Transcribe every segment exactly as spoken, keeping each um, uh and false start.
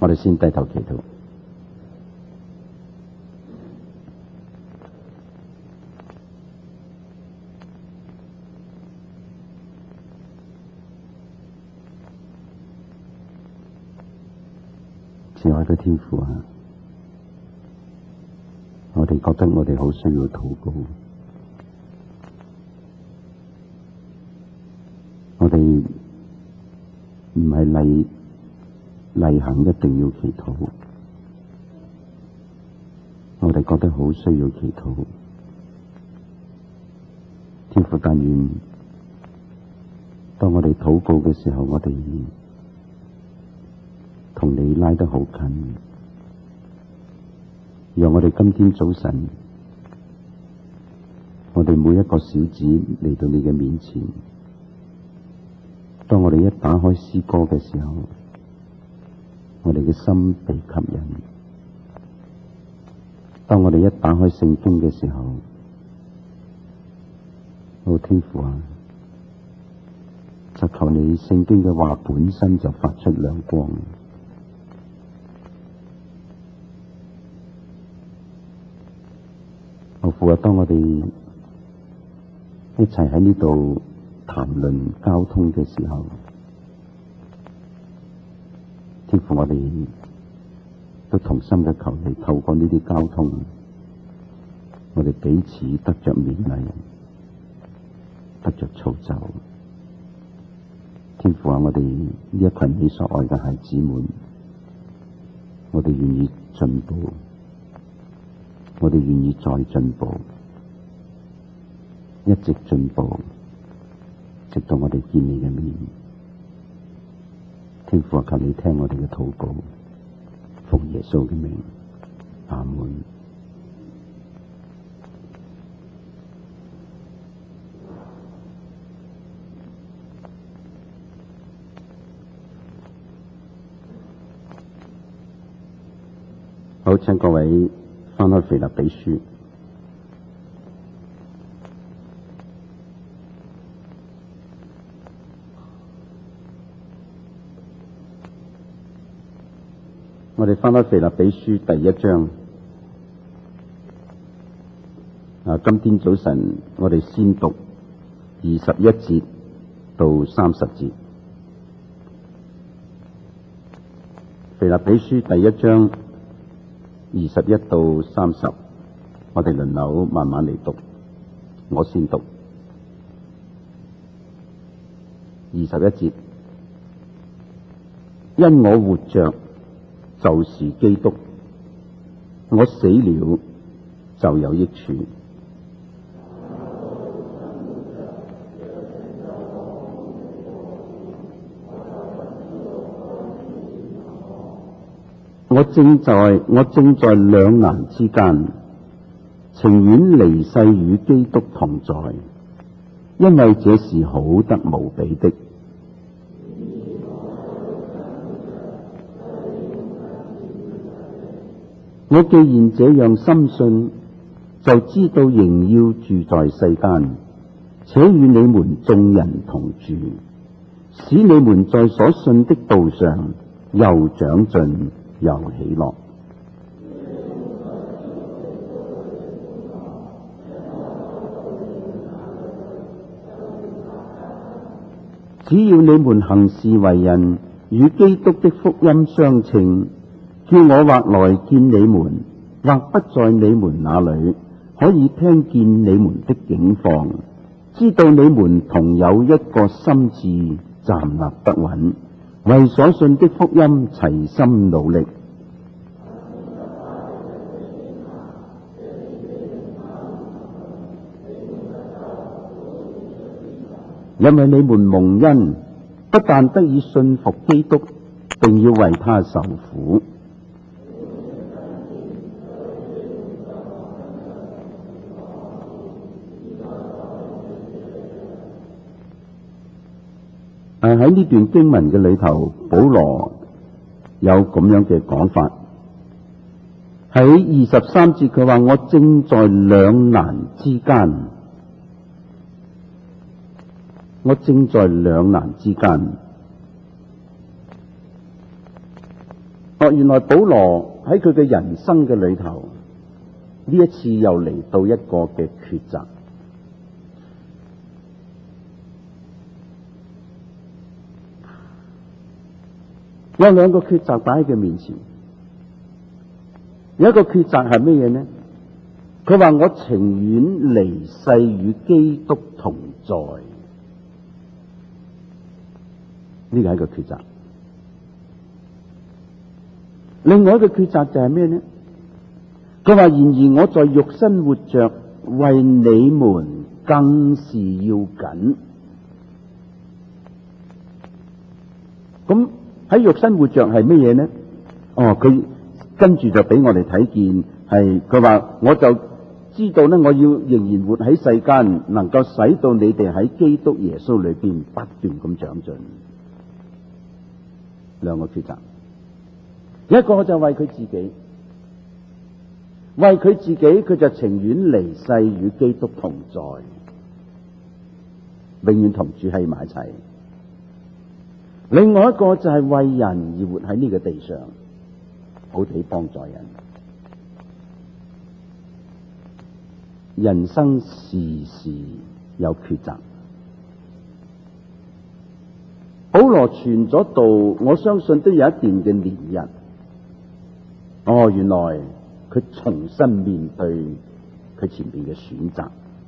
我哋先低頭祈禱。慈愛嘅天父啊，我哋覺得我哋好需要禱告，我哋唔係例例行一定要祈禱，我哋覺得好需要祈禱。天父，但願當我哋禱告嘅時候，我哋同你拉得好近，讓我哋今天早晨，我哋每一個小子嚟到你嘅面前。當我哋一打開詩歌嘅時候，我哋嘅心被吸引；當我哋一打開聖經嘅時候，我天父啊，就求你聖經嘅話本身就發出亮光。我父啊，當我哋一齊喺呢度談論交通嘅時候，天父，我哋都同心嘅求你透過呢啲交通，我哋彼此得着勉勵，得着造就。天父啊，我哋呢一群你所愛嘅孩子們，我哋願意進步，我哋願意再進步，一直進步，直到我哋見你嘅面。天父啊，求你聽我哋嘅禱告，奉耶穌嘅名，阿門。好，請各位翻開腓立比書。我哋翻開腓立比書第一章。啊，今天早晨我哋先讀二十一節到三十節。腓立比書第一章二十一到三十，我哋輪流慢慢嚟讀。我先讀二十一節。因我活着就是基督，我死了就有益處。我正在我正在兩難之間，情願離世與基督同在，因為這是好得無比的。我既然這樣深信，就知道仍要住在世間，且與你們眾人同住，使你們在所信的道上又長進又喜樂。只要你們行事為人與基督的福音相稱，叫我或來見你們，或不在你們那裏，可以聽見你們的景況，知道你們同有一個心志，站立得穩，為所信的福音齊心努力。因為你們蒙恩，不但得以信服基督，並要為他受苦。誒，喺呢段經文嘅裏頭，保羅有咁樣嘅講法。喺二十三節佢話：我正在兩難之間，我正在兩難之間。 哦，原來保羅喺佢嘅人生嘅裏頭，呢一次又嚟到一個嘅抉擇。有兩個抉擇擺喺佢面前，有一個抉擇係乜嘢呢？佢話我情願離世與基督同在，呢個係一個抉擇。另外一個抉擇就係咩呢？佢話然而我在肉身活着，為你們更是要緊。咁喺肉身活着係乜嘢呢？哦，佢跟住就俾我哋睇見，係佢話我就知道呢，我要仍然活喺世間，能夠使到你哋喺基督耶穌裏邊不斷咁長進。兩個抉擇，一個就為佢自己，為佢自己，佢就情願離世與基督同在，永遠同住喺埋一齊。另外一個就係為人而活喺呢個地上，好地幫助人。人生時時有抉擇。保羅傳咗道，我相信都有一段嘅年日。哦，原來佢重新面對佢前面嘅選擇。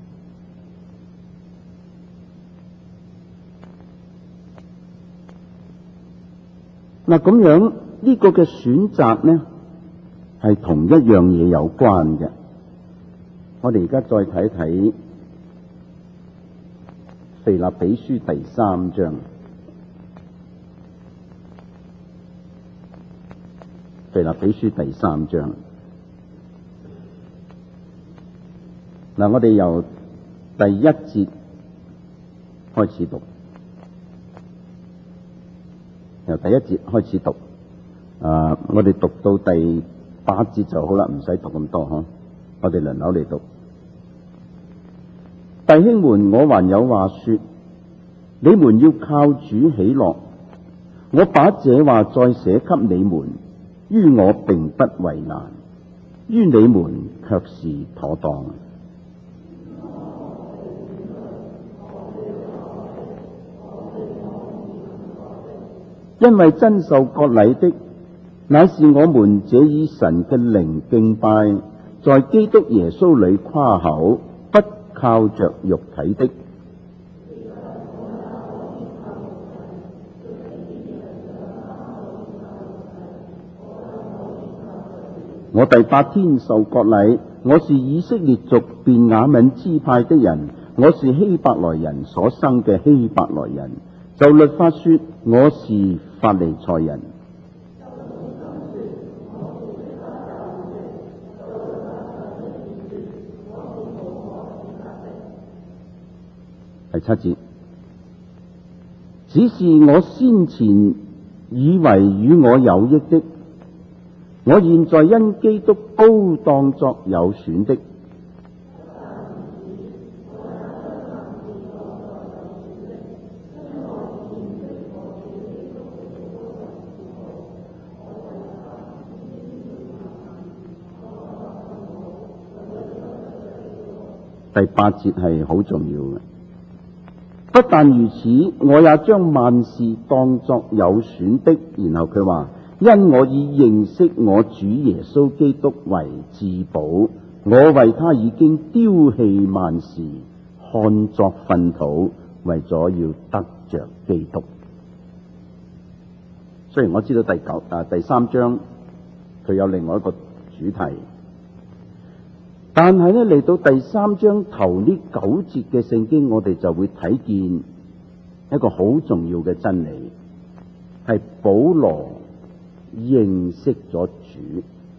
嗱，咁樣呢個嘅選擇呢，係同一樣嘢有關嘅。我哋而家再睇睇腓立比書第三章。腓立比書第三章。嗱，我哋由第一節開始讀。由第一節開始讀，啊，我哋讀到第八節就好啦，唔使讀咁多嗬。我哋輪流嚟讀。弟兄們，我還有話說，你們要靠主喜樂。我把這話再寫給你們，於我並不為難，於你們卻是妥當。因為真受割禮的，乃是我們這以神嘅靈敬拜，在基督耶穌裏誇口，不靠着肉體的。我第八天受割禮，我是以色列族便雅憫支派的人，我是希伯來人所生嘅希伯來人。就律法說，我是法利賽人。第七節，只是我先前以為與我有益的，我現在因基督都當作有損的。第八節係好重要嘅。不但如此，我也將萬事當作有損的。然後佢話，因我以認識我主耶穌基督為至寶，我為他已經丟棄萬事，看作糞土，為咗要得着基督。雖然我知道第九啊第三章佢有另外一個主題。但係咧，嚟到第三章頭呢九節嘅聖經，我哋就會睇見一個好重要嘅真理，係保羅認識咗主，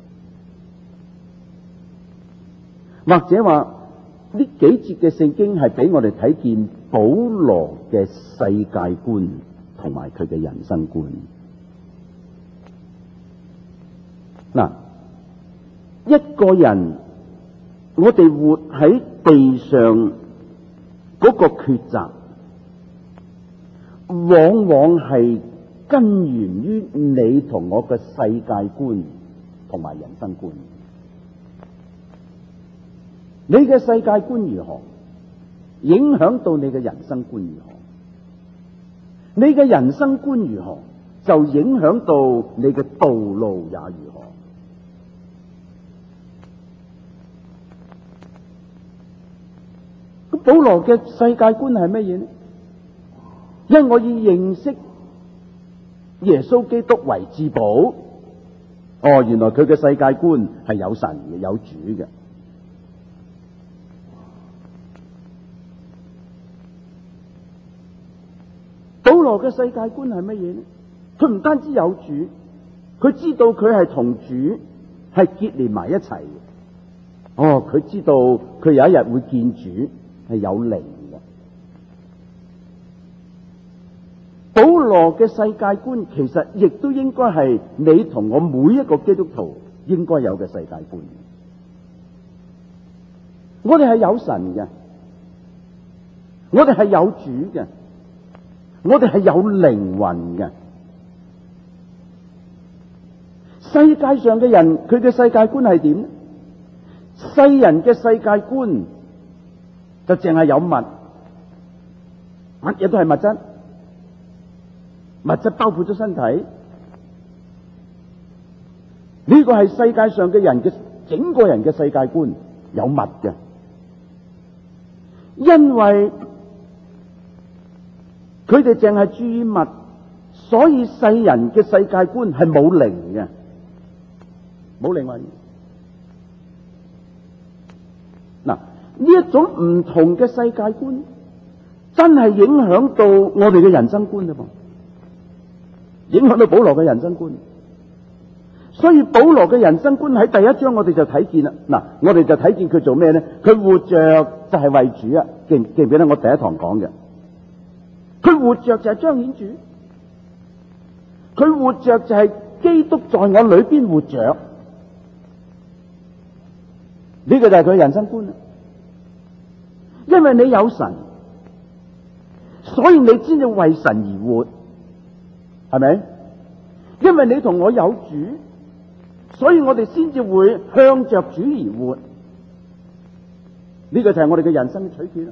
或者話呢幾節嘅聖經係俾我哋睇見保羅嘅世界觀同埋佢嘅人生觀。嗱，一個人。我哋活喺地上嗰個抉擇，往往係根源於你同我嘅世界觀同埋人生觀。你嘅世界觀如何，影響到你嘅人生觀如何；你嘅人生觀如何，就影響到你嘅道路也如何。咁保羅嘅世界觀係乜嘢呢？因為我要認識耶穌基督為至寶。哦，原來佢嘅世界觀係有神嘅，有主嘅。保羅嘅世界觀係乜嘢呢？佢唔單止有主，佢知道佢係同主係結連埋一齊嘅。哦，佢知道佢有一日會見主，係有靈嘅。保羅嘅世界觀其實亦都應該係你同我每一個基督徒應該有嘅世界觀。我哋係有神嘅，我哋係有主嘅，我哋係有靈魂嘅。世界上嘅人，佢嘅世界觀係點呢？世人嘅世界觀就淨係有物，乜嘢都係物質，物質包括咗身體。呢個係世界上嘅人嘅整個人嘅世界觀，有物嘅。因為佢哋淨係注意物，所以世人嘅世界觀係冇靈嘅，冇靈魂。嗱，呢一種唔同嘅世界觀，真係影響到我哋嘅人生觀啊！影響到保羅嘅人生觀。所以保羅嘅人生觀喺第一章我哋就睇見啦。嗱，我哋就睇見佢做咩咧？佢活着就係為主啊！記唔記唔記得我第一堂講嘅？佢活着就係彰顯主，佢活着就係基督在我裏邊活着。呢個就係佢人生觀啦。因為你有神，所以你先至為神而活，係咪？因為你同我有主，所以我哋先至會向着主而活。呢個就係我哋嘅人生嘅取決啦。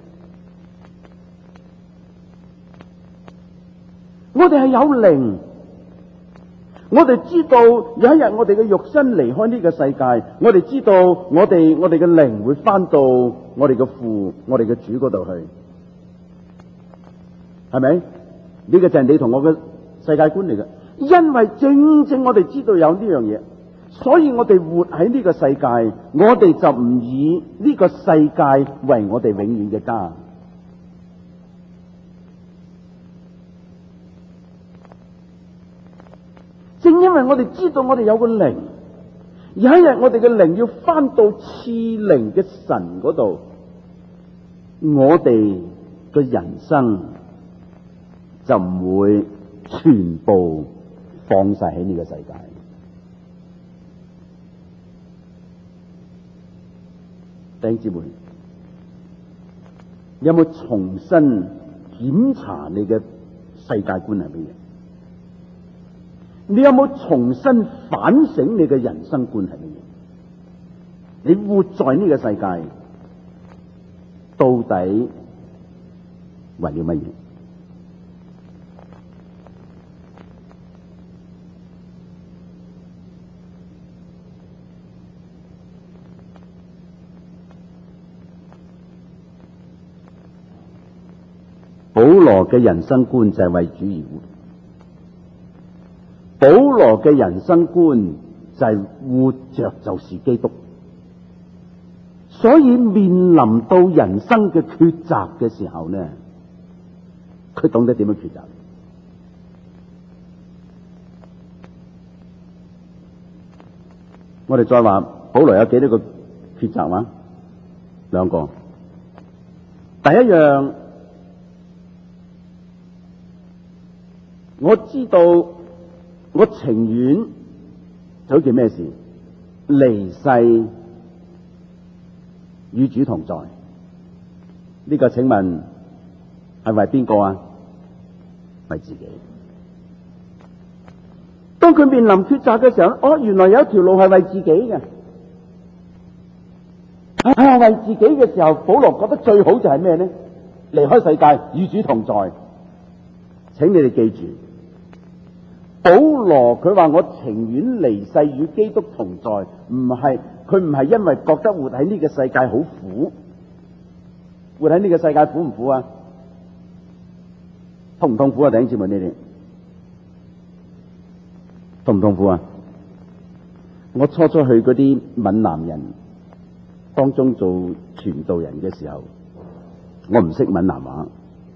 我哋係有靈，我哋知道有一日我哋嘅肉身離開呢個世界，我哋知道我哋我哋嘅靈會翻到我哋嘅父、我哋嘅主嗰度去，係咪？呢個就係你同我嘅世界觀嚟嘅。因為正正我哋知道有呢樣嘢，所以我哋活喺呢個世界，我哋就唔以呢個世界為我哋永遠嘅家。正因為我哋知道我哋有個靈，有一日我哋嘅靈要翻到賜靈嘅神嗰度，我哋嘅人生就唔會全部放晒喺呢個世界。弟兄姊妹，你有冇重新檢查你嘅世界觀係乜嘢？你有冇重新反省你嘅人生觀係乜嘢？你活在呢個世界到底為了乜嘢？保羅嘅人生觀就係為主而活。保羅嘅人生觀就係活着就是基督，所以面臨到人生嘅抉擇嘅時候呢，佢懂得點樣抉擇。我哋再話保羅有幾多個抉擇話？兩個。第一樣，我知道。我情願做一件咩事？離世與主同在。呢個請問係為邊個啊？為自己。 當佢面臨抉擇嘅時候，哦，原來有一條路係為自己嘅。啊，為自己嘅時候，保羅覺得最好就係咩呢？離開世界，與主同在。請你哋記住，保羅佢話我情願離世與基督同在，唔係佢唔係因為覺得活喺呢個世界好苦，活喺呢個世界苦唔苦啊？痛唔痛苦啊？弟兄姊妹，你哋痛唔痛苦啊？我初初去嗰啲閩南人當中做傳道人嘅時候，我唔識閩南話，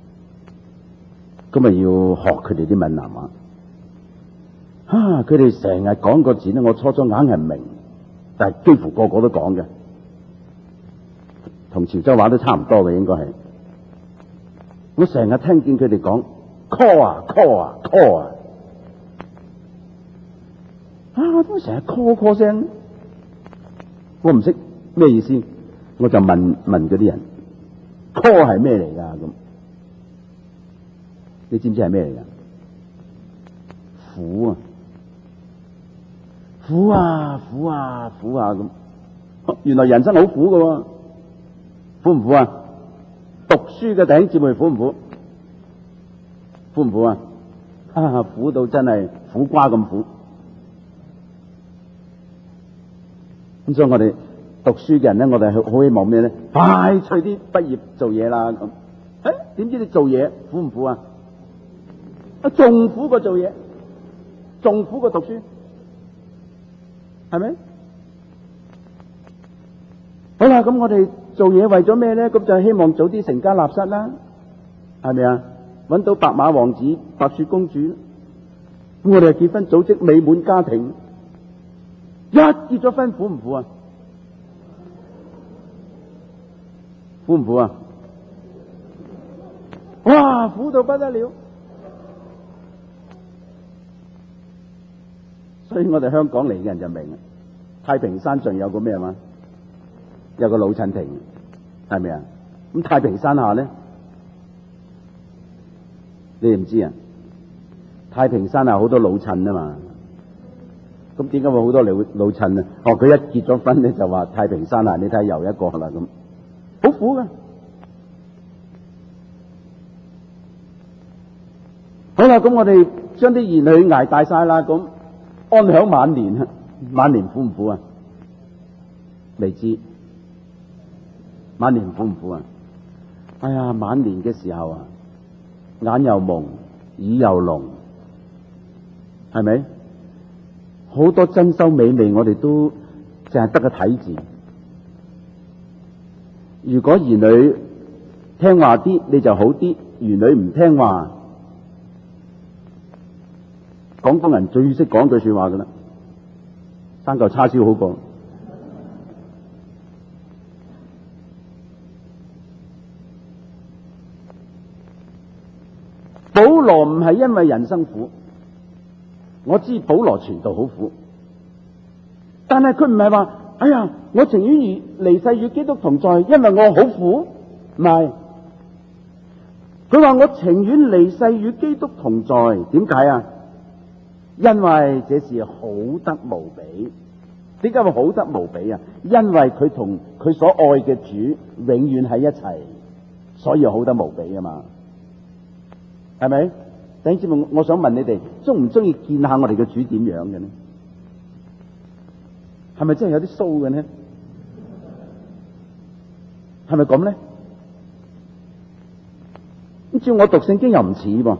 咁咪要學佢哋啲閩南話。啊，佢哋成日講個字咧，我初初硬係唔明，但係幾乎個個都講嘅，同潮州話都差唔多嘅應該係。我成日聽見佢哋講 call 啊 call 啊 call 啊，啊都成日 call call 聲，我唔識咩意思，我就問問嗰啲人 call 係咩嚟噶咁？你知唔知係咩嚟噶？苦啊苦啊苦啊苦啊咁，原來人生好苦噶喎，苦唔苦啊？讀書嘅弟兄姊妹苦唔苦？苦唔苦啊？啊，苦到真係苦瓜咁苦。咁所以我哋讀書嘅人咧，我哋好希望咩咧？快脆啲畢業做嘢啦咁。誒，點知你做嘢苦唔苦啊？啊，仲苦過做嘢，仲苦過讀書，係咪？好啦，咁我哋做嘢為咗咩咧？咁就係希望早啲成家立室啦，係咪啊？搵到白馬王子、白雪公主，咁我哋係結婚組織美滿家庭。一結咗婚苦唔苦啊？苦唔苦啊？哇，苦到不得了！所以我哋香港嚟嘅人就明啦。太平山上有個咩嘛？有個老襯亭，係咪啊？咁太平山下咧，你哋唔知啊？太平山下好多老襯啊嘛。咁點解會好多老老襯啊？哦，佢一結咗婚咧就話太平山下，你睇下又一個啦咁，好苦噶。好啦，咁我哋將啲兒女捱大晒啦，咁安享晚年啊！晚年苦唔苦啊？未知。晚年苦唔苦啊？哎呀，晚年嘅時候啊，眼又蒙，耳又聾，係咪？好多珍饈美味，我哋都淨係得個睇字。如果兒女聽話啲，你就好啲；兒女唔聽話，廣東人最識講句說話噶啦，生嚿叉燒好過。保羅唔係因為人生苦，我知保羅傳道好苦，但係佢唔係話，哎呀，我情願與離世與基督同在，因為我好苦，唔係。佢話我情願離世與基督同在，點解啊？因為這是好得無比。點解會好得無比啊？因為佢同佢所愛嘅主永遠喺一齊，所以好得無比啊嘛。係咪？弟兄姊妹，我想問你哋，中唔中意見下我哋嘅主點樣嘅呢？係咪真係有啲騷嘅呢？係咪咁呢？咁照我讀聖經又唔似噃。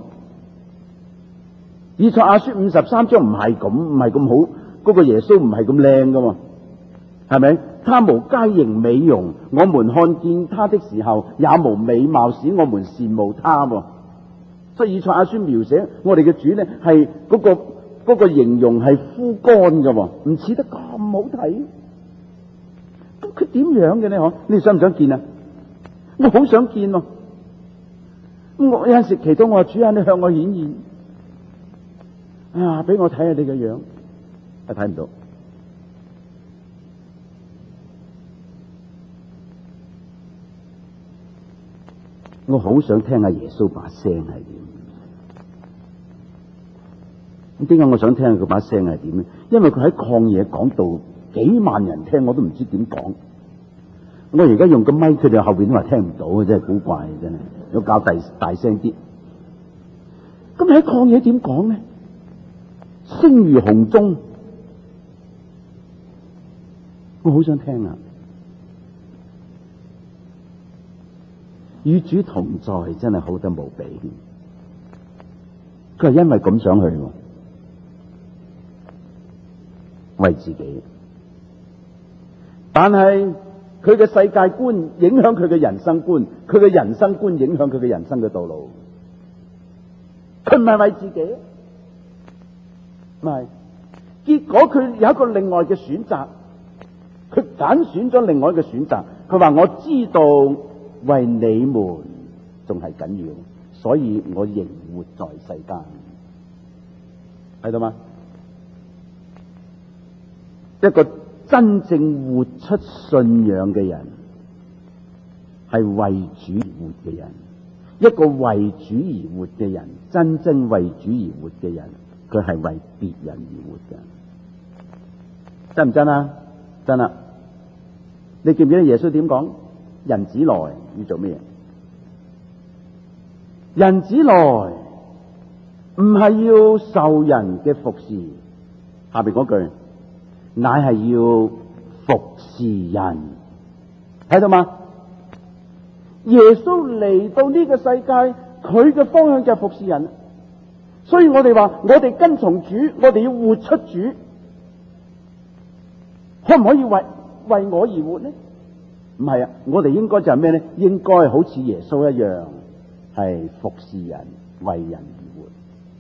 以賽亞書五十三章唔係咁，唔係咁好，嗰、那個耶穌唔係咁靚噶，係咪？他無佳形美容，我們看見他的時候，也無美貌使我們羨慕他。所以以賽亞書描寫我哋嘅主咧，係嗰個、嗰個形容係枯乾嘅，唔似得咁好睇。咁佢點樣嘅咧？嗬，你想唔想見啊？我好想見喎。我有陣時祈禱，我話主啊，你向我顯現啊，俾我睇下你嘅樣，係睇唔到。我好想聽下耶穌把聲係點。 咁點解我想聽佢把聲係點咧？因為佢喺曠野講道，幾萬人聽，我都唔知點講。我而家用個咪，佢哋後邊都話聽唔到嘅，真係古怪嘅，真係要較大大聲啲。咁喺曠野點講咧？聲如洪鐘，我好想聽啊！與主同在真係好得無比。佢係因為咁想去，為自己，但係佢嘅世界觀影響佢嘅人生觀，佢嘅人生觀影響佢嘅人生嘅道路。佢唔係為自己，唔係。結果佢有一個另外嘅選擇，佢揀選咗另外一個選擇。佢話：我知道為你們仲係緊要，所以我仍活在世間。睇到嗎？一個真正活出信仰嘅人，係為主而活嘅人。一個為主而活嘅人，真正為主而活嘅人，佢係為別人而活嘅。真唔真啊？真啊！你記唔記得耶穌點講？人子來要做咩嘢？人子來唔係要受人嘅服侍，下邊嗰句，乃係要服侍人。睇到嗎？耶穌嚟到呢個世界，佢嘅方向就係服侍人。所以我哋話，我哋跟從主，我哋要活出主。可唔可以為為我而活呢？唔係啊，我哋應該就係咩呢？應該好似耶穌一樣，係服侍人，為人而活。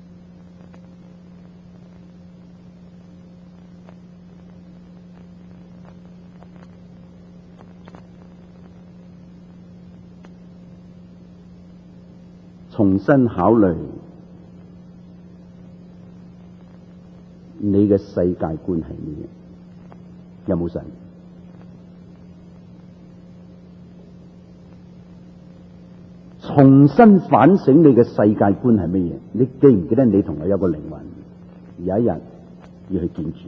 重新考慮你嘅世界觀係咩？有冇神？重新反省你嘅世界觀係乜嘢？你記唔記得你同我有個靈魂，有一日要去見主？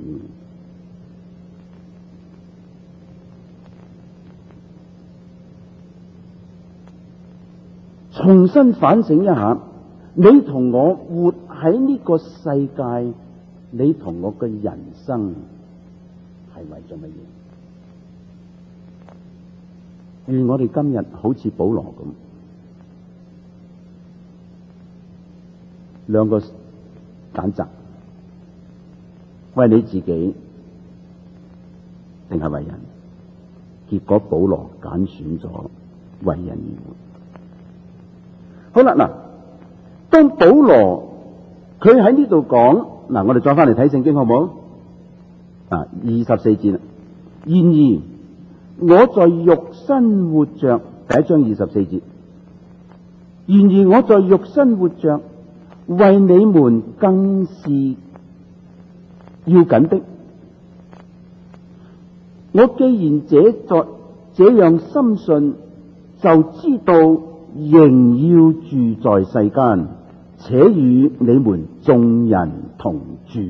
重新反省一下，你同我活喺呢個世界，你同我嘅人生係為咗乜嘢？願我哋今日好似保羅咁，兩個揀擇，為你自己定係為人？結果保羅揀選咗為人而活。好啦，嗱，當保羅佢喺呢度講，嗱，我哋再翻嚟睇聖經好唔好？啊，二十四節啦。然而我在肉身活着，第一章二十四節。然而我在肉身活着，為你們更是要緊的。我既然這在這樣深信，就知道仍要住在世間，且與你們眾人同住。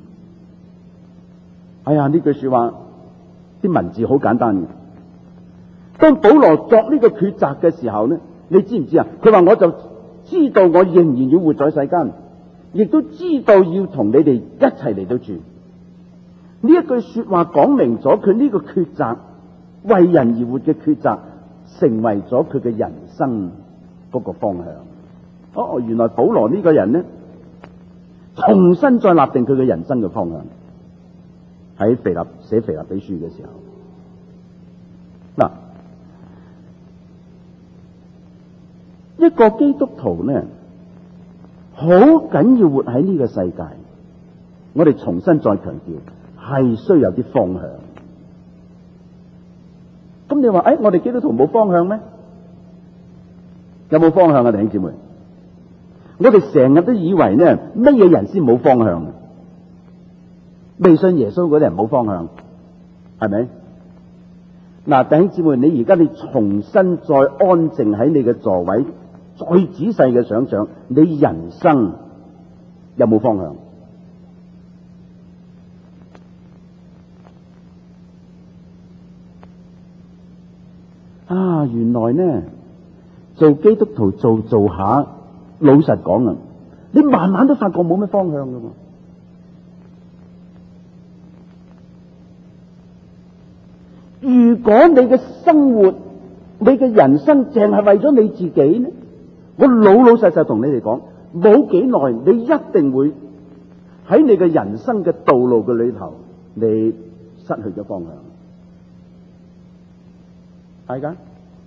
哎呀，呢句說話啲文字好簡單嘅。當保羅作呢個抉擇嘅時候呢，你知唔知啊？佢話我就知道我仍然要活在世間，亦都知道要同你哋一齊嚟到住。呢一句說話講明咗佢呢個抉擇，為人而活嘅抉擇，成為咗佢嘅人生嗰個方向。哦，原來保羅呢個人呢，重新再立定佢嘅人生嘅方向。喺腓立寫腓立比書嘅時候，嗱，一個基督徒呢，好緊要活喺呢個世界。我哋重新再強調，係需要有啲方向。咁你話，誒，我哋基督徒冇方向咩？有冇方向啊，弟兄姊妹？我哋成日都以為呢，乜嘢人先冇方向？未信耶穌嗰啲人冇方向，係咪？嗱，弟兄姊妹，你而家你重新再安靜喺你嘅座位，再仔細嘅想想，你人生有冇方向？ 啊，原來呢做基督徒做做下，老實講啊，你慢慢都發覺冇乜方向噶嘛。如果你嘅生活、你嘅人生淨係為咗你自己呢，我老老實實同你哋講，冇幾耐你一定會喺你嘅人生嘅道路嘅裏頭，你失去咗方向。係噶，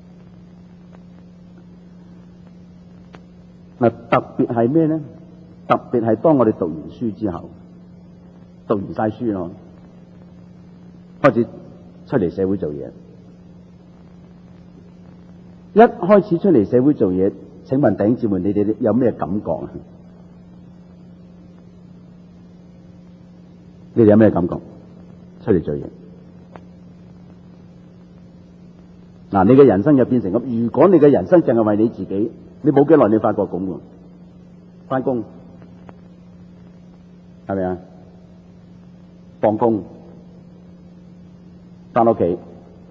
嗱，特別係咩呢？特別係當我哋讀完書之後，讀完晒書咯，開始出嚟社會做嘢。一開始出嚟社會做嘢，請問弟兄姊妹，你哋有咩感覺啊？你哋有咩感覺？出嚟做嘢，嗱，你嘅人生就變成咁。如果你嘅人生淨係為你自己，你冇幾耐你發覺咁喎。翻工係咪啊？放工翻屋企。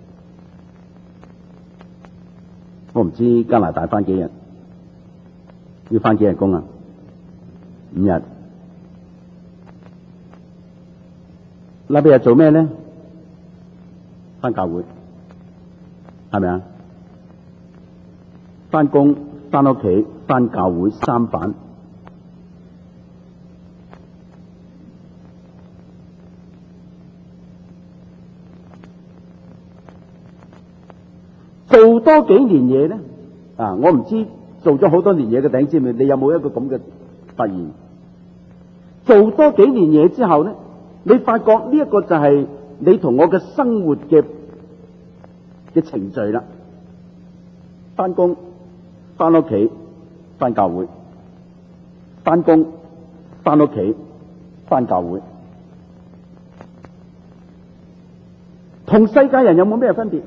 我唔知加拿大翻幾日，要翻幾日工啊？五日。禮拜日做咩咧？翻教會，係咪啊？翻工、翻屋企、翻教會，三反。做多幾年嘢咧，啊！我唔知做咗好多年嘢嘅弟兄姊妹，你有冇一個咁嘅發現？做多幾年嘢之後咧，你發覺呢一個就係你同我嘅生活嘅嘅程序啦。翻工、翻屋企、翻教會；翻工、翻屋企、翻教會，同世界人有冇咩分別？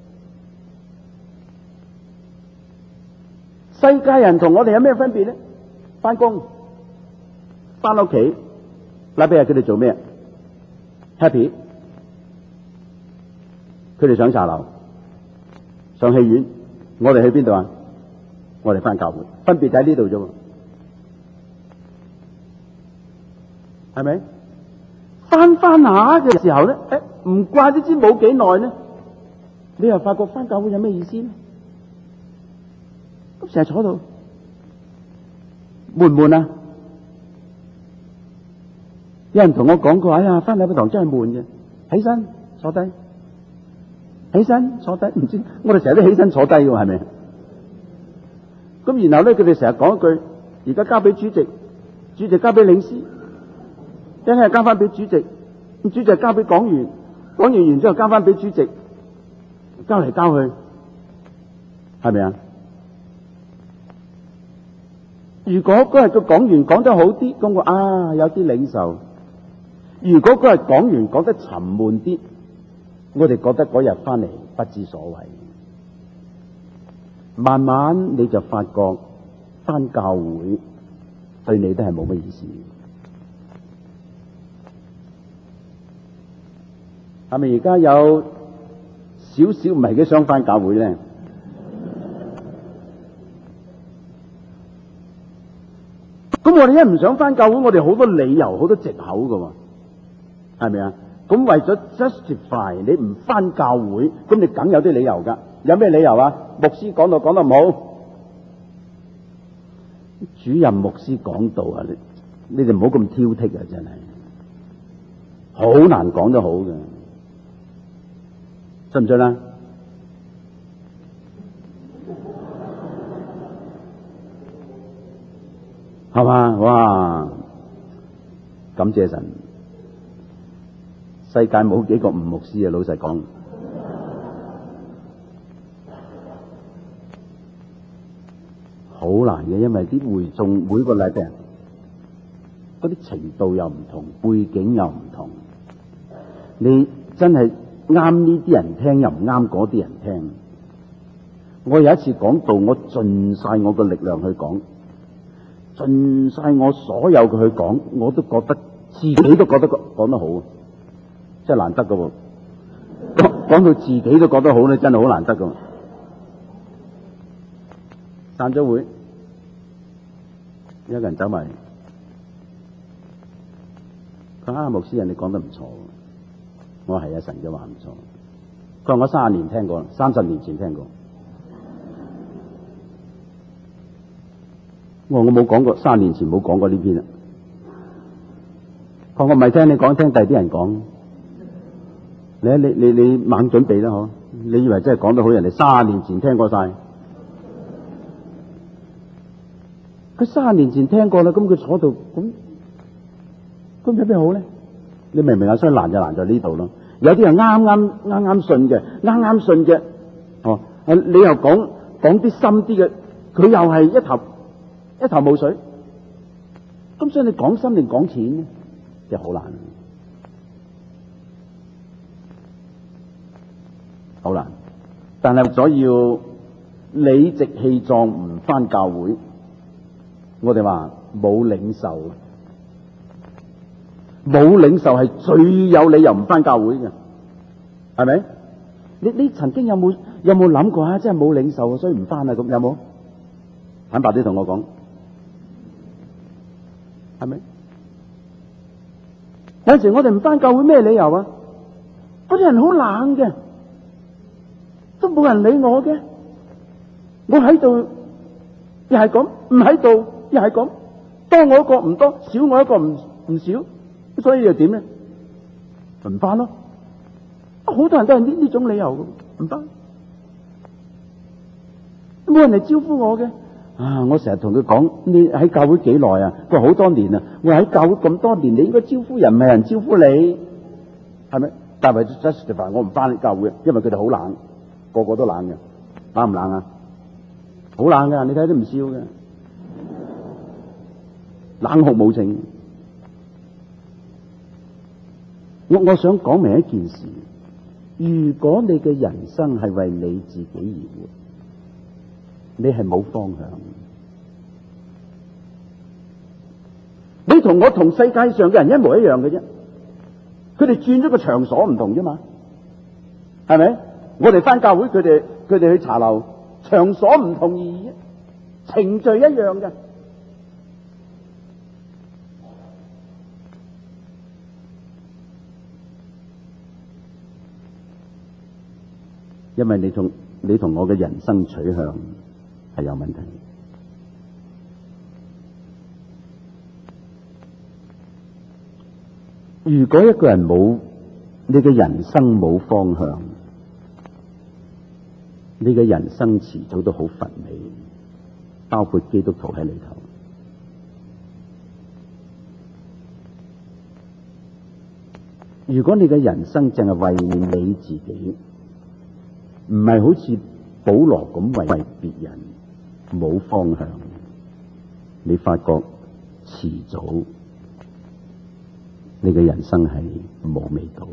世界人同我哋有咩分別咧？翻工、翻屋企，禮拜日佢哋做咩 ？Happy， 佢哋上茶樓、上戲院，我哋去邊度啊？我哋翻教會，分別就喺呢度啫喎，係咪？翻翻下嘅時候咧，誒，唔怪之知冇幾耐咧，你又發覺翻教會有咩意思咧？成日坐度悶唔悶啊？有人同我講過，哎呀，翻禮拜堂真係悶嘅。起身坐低，起身坐低，唔知我哋成日都起身坐低嘅，係咪？咁然後咧，佢哋成日講一句：而家交俾主席，主席交俾領詩，一陣交翻俾主席，咁主席交俾講員，講完完之後交翻俾主席，交嚟交去，係咪啊？如果嗰日個講員講得好啲，咁我啊有啲領受；如果嗰日講員講得沉悶啲，我哋覺得嗰日翻嚟不知所謂。慢慢你就發覺翻教會對你都係冇乜意思。係咪而家有少少唔係幾想翻教會咧？咁我哋一唔想翻教會，我哋好多理由、好多藉口噶，係咪啊？咁為咗 justify 你唔翻教會，咁你梗有啲理由噶。有咩理由啊？牧師講道講得唔好，主任牧師講道啊，你你哋唔好咁挑剔啊，真係好難講得好嘅，信唔信啊？係嘛？哇！感謝神，世界冇幾個吳牧師啊！老實講，好難嘅，因為啲會眾每個禮拜嗰啲程度又唔同，背景又唔同，你真係啱呢啲人聽，又唔啱嗰啲人聽。我有一次講道，我盡晒我嘅力量去講。盡晒我所有嘅去講，我都覺得自己都覺得講得好，真係難得噶喎！講到自己都覺得好咧，真係好難得噶。 散咗會，有個人走埋，佢話：啊，牧師人，你講得唔錯。我話係啊，神嘅話唔錯。佢話我三十年聽過，三十年前聽過。我話我冇講過，三十年前冇講過呢篇啊。佢話我唔係聽你講，聽第二啲人講。你你你你猛準備啦，嗬！你以為真係講得好，人哋三十年前聽過晒。佢三十年前聽過啦，咁佢坐度，咁咁有咩好咧？你明唔明啊？所以難就難在呢度咯。有啲人啱啱啱啱信嘅，啱啱信嘅，哦，你又講講啲深啲嘅，佢又係一頭一頭霧水。咁所以你講深定講淺咧，就好難。好難，但係所要理直氣壯唔返教會，我哋話冇領受，冇領受係最有理由唔返教會嘅，係咪？你你曾經有冇有冇諗過啊？真係冇領受，所以唔返啊？咁有冇？坦白啲同我講，係咪？有陣時我哋唔返教會咩理由啊？嗰啲人好冷嘅。都冇人理我嘅，我喺度又係咁，唔喺度又係咁，多我一個唔多，少我一個唔唔少，所以又點咧？唔返咯。好多人都係呢呢種理由嘅，唔返。冇人嚟招呼我嘅。啊！我成日同佢講，你喺教會幾耐啊？佢話好多年啊。我話喺教會咁多年，你應該招呼人，唔係人招呼你，係咪？但係 justify 我唔返教會，因為佢哋好冷。個個都冷嘅，冷唔冷啊？好冷噶，你睇都唔笑嘅，冷酷無情。我我想講明一件事：如果你嘅人生係為你自己而活，你係冇方向。你同我同世界上嘅人一模一樣嘅啫，佢哋轉咗個場所唔同啫嘛，係咪？我哋返教會，佢哋佢哋去茶樓，場所唔同而已，程序一樣嘅。因為你同你同我嘅人生取向係有問題。如果一個人冇你嘅人生冇方向，你嘅人生遲早都好乏味，包括基督徒喺裏頭。如果你嘅人生淨係為你自己，唔係好似保羅咁為別人，冇方向，你發覺遲早你嘅人生係冇味道。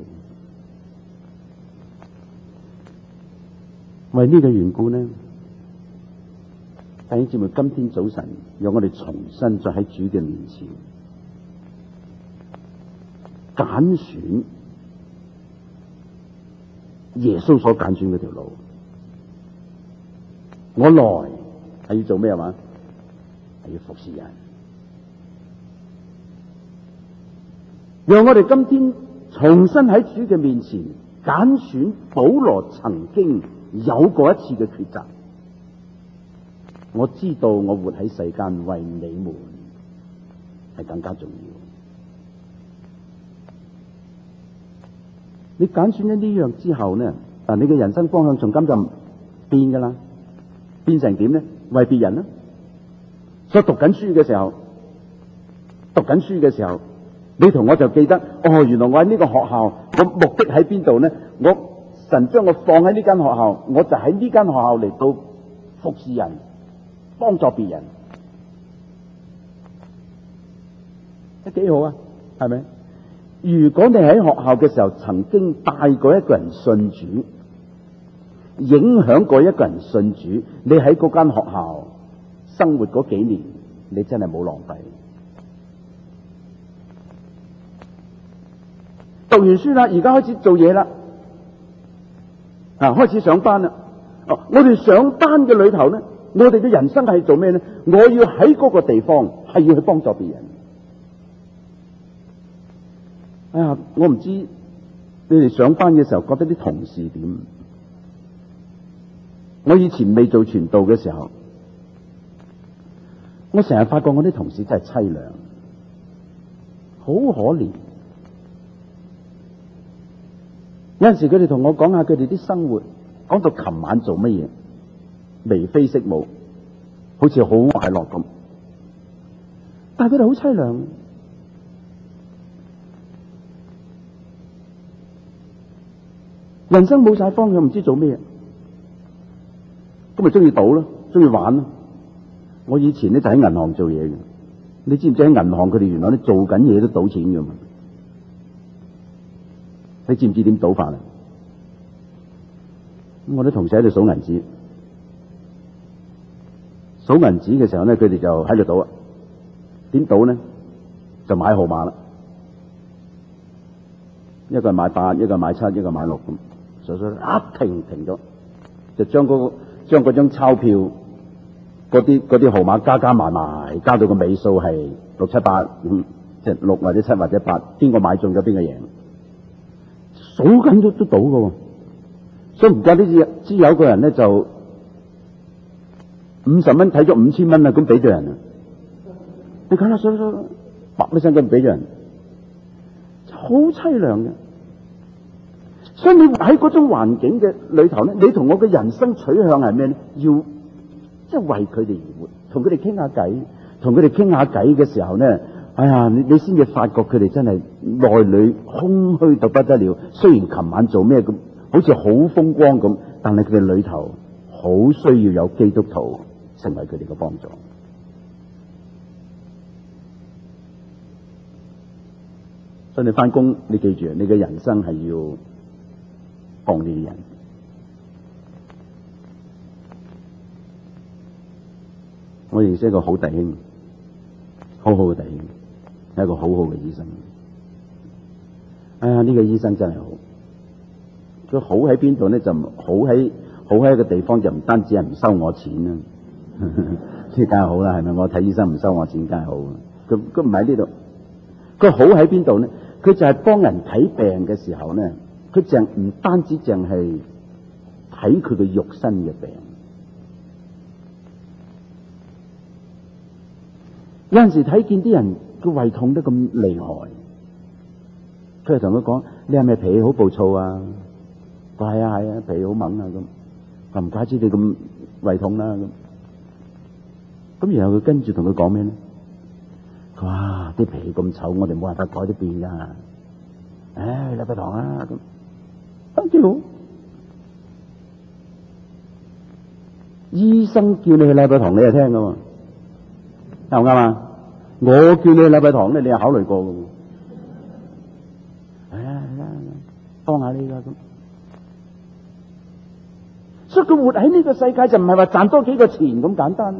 為呢個緣故呢，弟兄姊妹，今天早晨讓我哋重新再喺主嘅面前揀選耶穌所揀選嗰條路。我來係要做咩話？係要服侍人。讓我哋今天重新喺主嘅面前揀選保羅曾經有過一次嘅抉擇。我知道我活喺世間為你們係更加重要。你揀選咗呢樣之後呢，啊，你嘅人生方向從今就變噶啦，變成點呢？為別人啦。所以讀緊書嘅時候，讀緊書嘅時候，你同我就記得，哦，原來我喺呢個學校，我目的喺邊度呢？我神將我放喺呢間學校，我就喺呢間學校嚟到服侍人，幫助別人，都幾好啊，係咪？如果你喺學校嘅時候曾經帶過一個人信主，影響過一個人信主，你喺嗰間學校生活嗰幾年，你真係冇浪費。讀完書啦，而家開始做嘢啦，啊，開始上班啦。哦，我哋上班嘅裏頭咧， 我哋嘅人生係做咩呢？我要喺嗰個地方係要去幫助別人。哎呀，我唔知你哋上班嘅時候覺得啲同事點？我以前未做傳道嘅時候，我成日發覺我啲同事真係淒涼，好可憐。有陣時佢哋同我講下佢哋啲生活，講到琴晚做乜嘢，眉飛色舞，好似好快樂咁，但係佢哋好淒涼。人生冇晒方向，唔知做咩，咁咪中意賭咯，中意玩咯。我以前咧就喺銀行做嘢嘅，你知唔知喺銀行佢哋原來咧做緊嘢都賭錢㗎嘛？你知唔知點賭法啊？咁我啲同事喺度數銀紙，數銀紙嘅時候咧，佢哋就喺度賭啊。點賭呢？就買號碼啦，一個係買八，一個係買七，一個買六咁。所以一停停咗，就將嗰個將嗰張鈔票嗰啲嗰啲號碼加加埋埋，加到個尾數係六七八，嗯，即係六或者七或者八，邊個買中咗邊個贏。數緊都都賭㗎，所以唔怪得知知有個人咧就五十蚊睇咗五千蚊啦，咁俾咗人啊！你睇下，所以所以白一聲咁俾咗人，好淒涼嘅。所以你喺嗰種環境嘅裏頭咧，你同我嘅人生取向係咩咧？要即係為佢哋而活，同佢哋傾下偈，同佢哋傾下偈嘅時候咧，哎呀，你你先至發覺佢哋真係內裏空虛到不得了。雖然琴晚做咩咁，好似好風光咁，但係佢哋裏頭好需要有基督徒成為佢哋嘅幫助。所以你翻工，你記住，你嘅人生係要幫呢啲人。我認識一個好弟兄，好好嘅弟兄，係一個好好嘅醫生。哎呀，呢個醫生真係好。佢好喺邊度咧？就好喺好喺一個地方，就唔單止係唔收我錢啦，即係梗係好啦，係咪？我睇醫生唔收我錢，梗係好。佢佢唔喺呢度，佢好喺邊度咧？佢就係幫人睇病嘅時候咧，佢淨唔單止淨係睇佢嘅肉身嘅病。有陣時睇見啲人個胃痛得咁厲害，佢就同佢講：你係咪脾氣好暴躁啊？佢係啊係啊，脾氣好猛啊咁。咁唔怪之你咁胃痛啦咁。咁然後佢跟住同佢講咩咧？佢話啲脾氣咁臭，我哋冇辦法改得變噶。唉，禮拜堂啊咁，幾好。醫生叫你去禮拜堂，你係聽噶嘛？啱唔啱啊？我叫你去禮拜堂咧，你係考慮過噶。係啊係啊，幫下你噶咁。所以佢活喺呢個世界就唔係話賺多幾個錢咁簡單。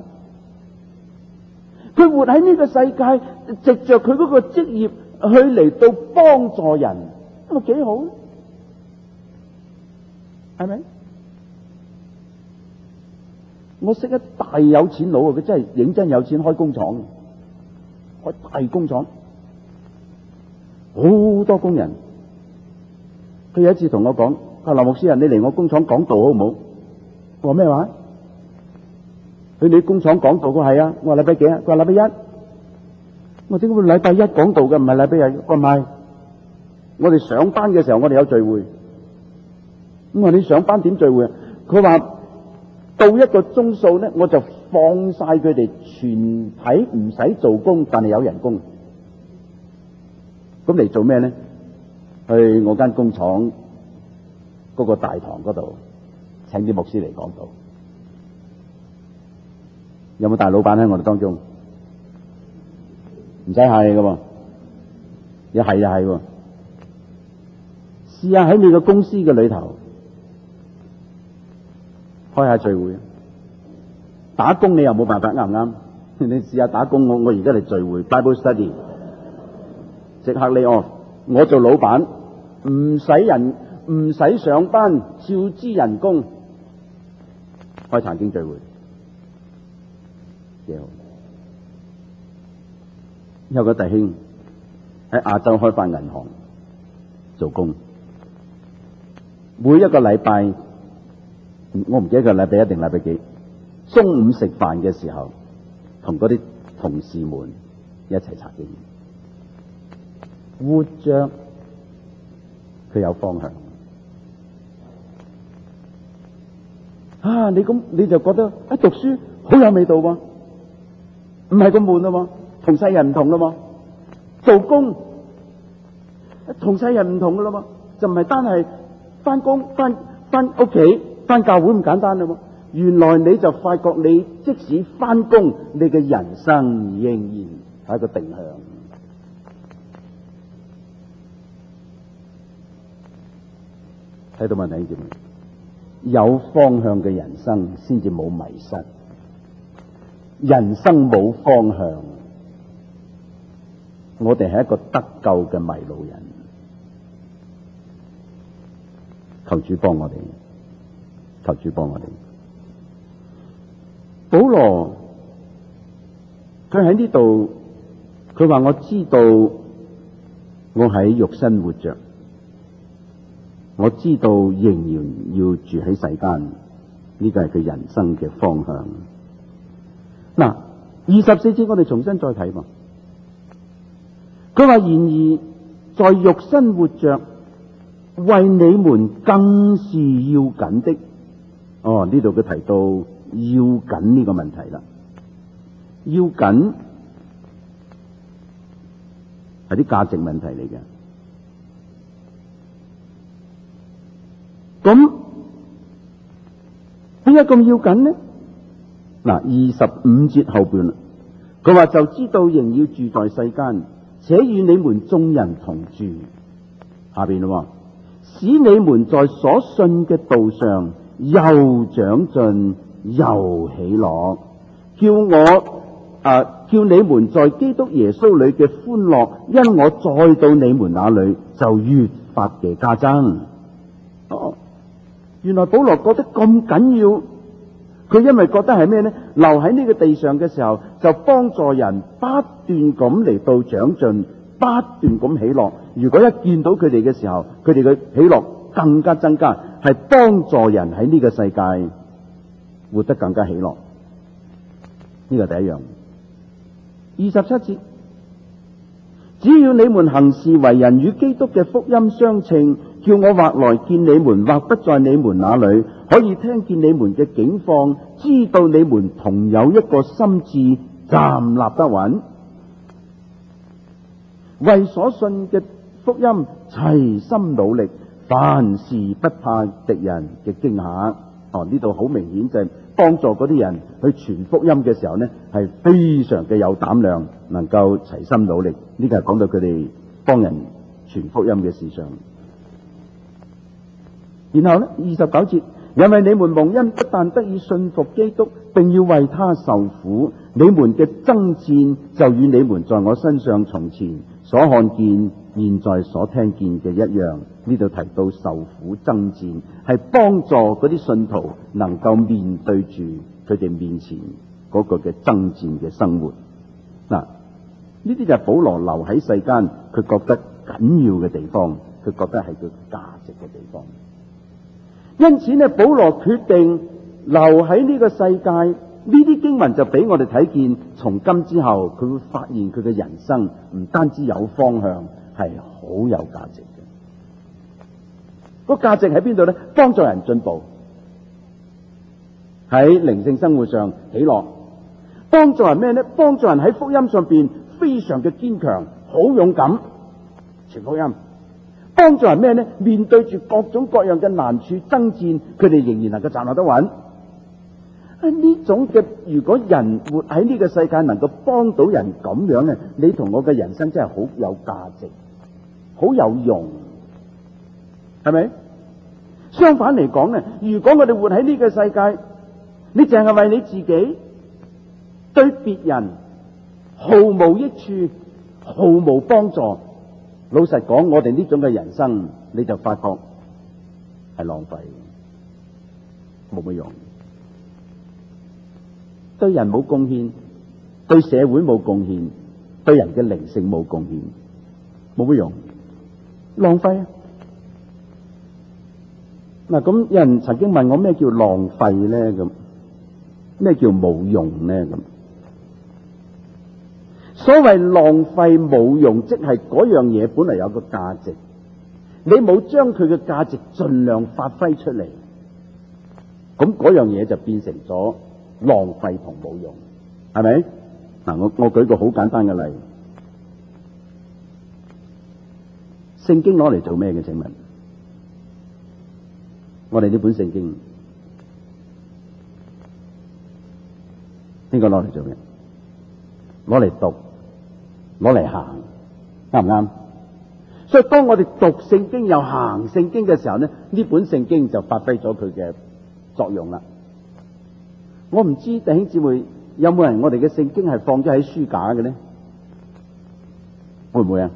佢活喺呢個世界，藉着佢嗰個職業去嚟到幫助人，咁咪幾好？係咪？我識一大有錢佬啊！佢真係認真有錢，開工廠，開大工廠，好多工人。佢有一次同我講：阿劉牧師啊，你嚟我工廠講道好唔好？我話咩話？去你工廠講道？佢係啊。我話禮拜幾啊？佢話禮拜一。我點解會禮拜一講道嘅？唔係禮拜日？我唔係。我哋上班嘅時候，我哋有聚會。咁我話你上班點聚會啊？佢話到一個鐘數咧，我就放晒佢哋全體唔使做工，但係有人工。咁嚟做咩咧？去我間工廠嗰個大堂嗰度請啲牧師嚟講道。有冇大老闆喺我哋當中？唔使客氣噶喎，一係就係喎。試下喺你個公司嘅裏頭開下聚會，打工你又冇辦法，啱唔啱？你試下打工，我我而家嚟聚會 Bible study， 即刻 lay off。我做老闆，唔使人唔使上班，照支人工開查經聚會。 幾好。有個弟兄喺亞洲開發銀行做工，每一個禮拜，我唔記得個禮拜一定禮拜幾，中午食飯嘅時候，同嗰啲同事們一齊查經，活着佢有方向。啊！你咁你就覺得啊，讀書好有味道喎，唔係咁悶啊嘛，同世人唔同啦嘛，做工同世人唔同噶啦嘛，就唔係單係翻工翻翻屋企翻教會咁簡單啦嘛。原來你就發覺你即使翻工，你嘅人生仍然係一個定向。睇到問題點？有方向嘅人生先至冇迷失，人生冇方向，我哋係一個得救嘅迷路人。求主幫我哋，求主幫我哋。保羅佢喺呢度，佢話我知道我喺肉身活着，我知道仍然要住喺世間，呢個係佢人生嘅方向。嗱，二十四節我哋重新再睇嘛。佢話然而在肉身活着，為你們更是要緊的。哦，呢度佢提到要緊呢個問題啦。要緊係啲價值問題嚟嘅。咁點解咁要緊呢？嗱，二十五節後邊啦，佢話就知道仍要住在世間，且與你們眾人同住。下邊咯，使你們在所信嘅道上又長進又喜樂，叫我啊叫你們在基督耶穌裏嘅歡樂，因我再到你們那裏就越發嘅加增。哦，原來保羅覺得咁緊要，佢因為覺得係咩呢？留喺呢個地上嘅時候，就幫助人不斷咁嚟到長進，不斷咁喜樂。如果一見到佢哋嘅時候，佢哋嘅喜樂更加增加，係幫助人喺呢個世界活得更加喜樂。呢個第一樣。二十七節，只要你們行事為人與基督嘅福音相稱，叫我或來見你們，或不在你們那裏，可以聽見你們嘅境況，知道你們同有一個心志，站立得穩，為所信嘅福音齊心努力，凡事不怕敵人嘅驚嚇。哦，呢度好明顯就係幫助嗰啲人去傳福音嘅時候呢，係非常嘅有膽量，能夠齊心努力。呢個係講到佢哋幫人傳福音嘅事上。然後呢，二十九節，因為你們蒙恩不但得以信服基督，並要為他受苦，你們嘅爭戰就與你們在我身上從前所看見、現在所聽見嘅一樣。呢度提到受苦爭戰，係幫助嗰啲信徒能夠面對住佢哋面前嗰個嘅爭戰嘅生活。嗱，呢啲就係保羅留喺世間佢覺得緊要嘅地方，佢覺得係佢價值嘅地方。因此呢，保羅決定留喺呢個世界。呢啲經文就俾我哋睇見，從今之後佢會發現佢嘅人生唔單止有方向，係好有價值嘅。個價值喺邊度呢？幫助人進步，喺靈性生活上喜樂，幫助人咩呢？幫助人喺福音上邊非常嘅堅強，好勇敢傳福音。幫助人咩呢？面對住各種各樣嘅難處爭戰，佢哋仍然能夠站立得穩。呢種嘅，如果人活喺呢個世界能夠幫到人咁樣呢，你同我嘅人生真係好有價值，好有用，係咪？相反嚟講呢，如果我哋活喺呢個世界，你淨係為你自己，對別人毫無益處，毫無幫助，老實講，我哋呢種嘅人生，你就發覺係浪費，冇乜用。對人冇貢獻， 對社會冇貢獻，對人嘅靈性冇貢獻，冇乜用，浪費啊！嗱，咁有人曾經問我咩叫浪費咧？咁咩叫冇用咧？咁所謂浪費冇用，即係嗰樣嘢本嚟有個價值，你冇將佢嘅價值盡量發揮出嚟，咁嗰樣嘢就變成咗浪費同冇用，係咪？嗱，我我舉個好簡單嘅例，聖經攞嚟做咩嘅？請問，我哋呢本聖經應該攞嚟做咩？攞嚟讀，攞嚟行，啱唔啱？所以當我哋讀聖經又行聖經嘅時候呢，呢本聖經就發揮咗佢嘅作用啦。我唔知弟兄姊妹有冇人我哋嘅聖經係放咗喺書架嘅呢？會唔會啊？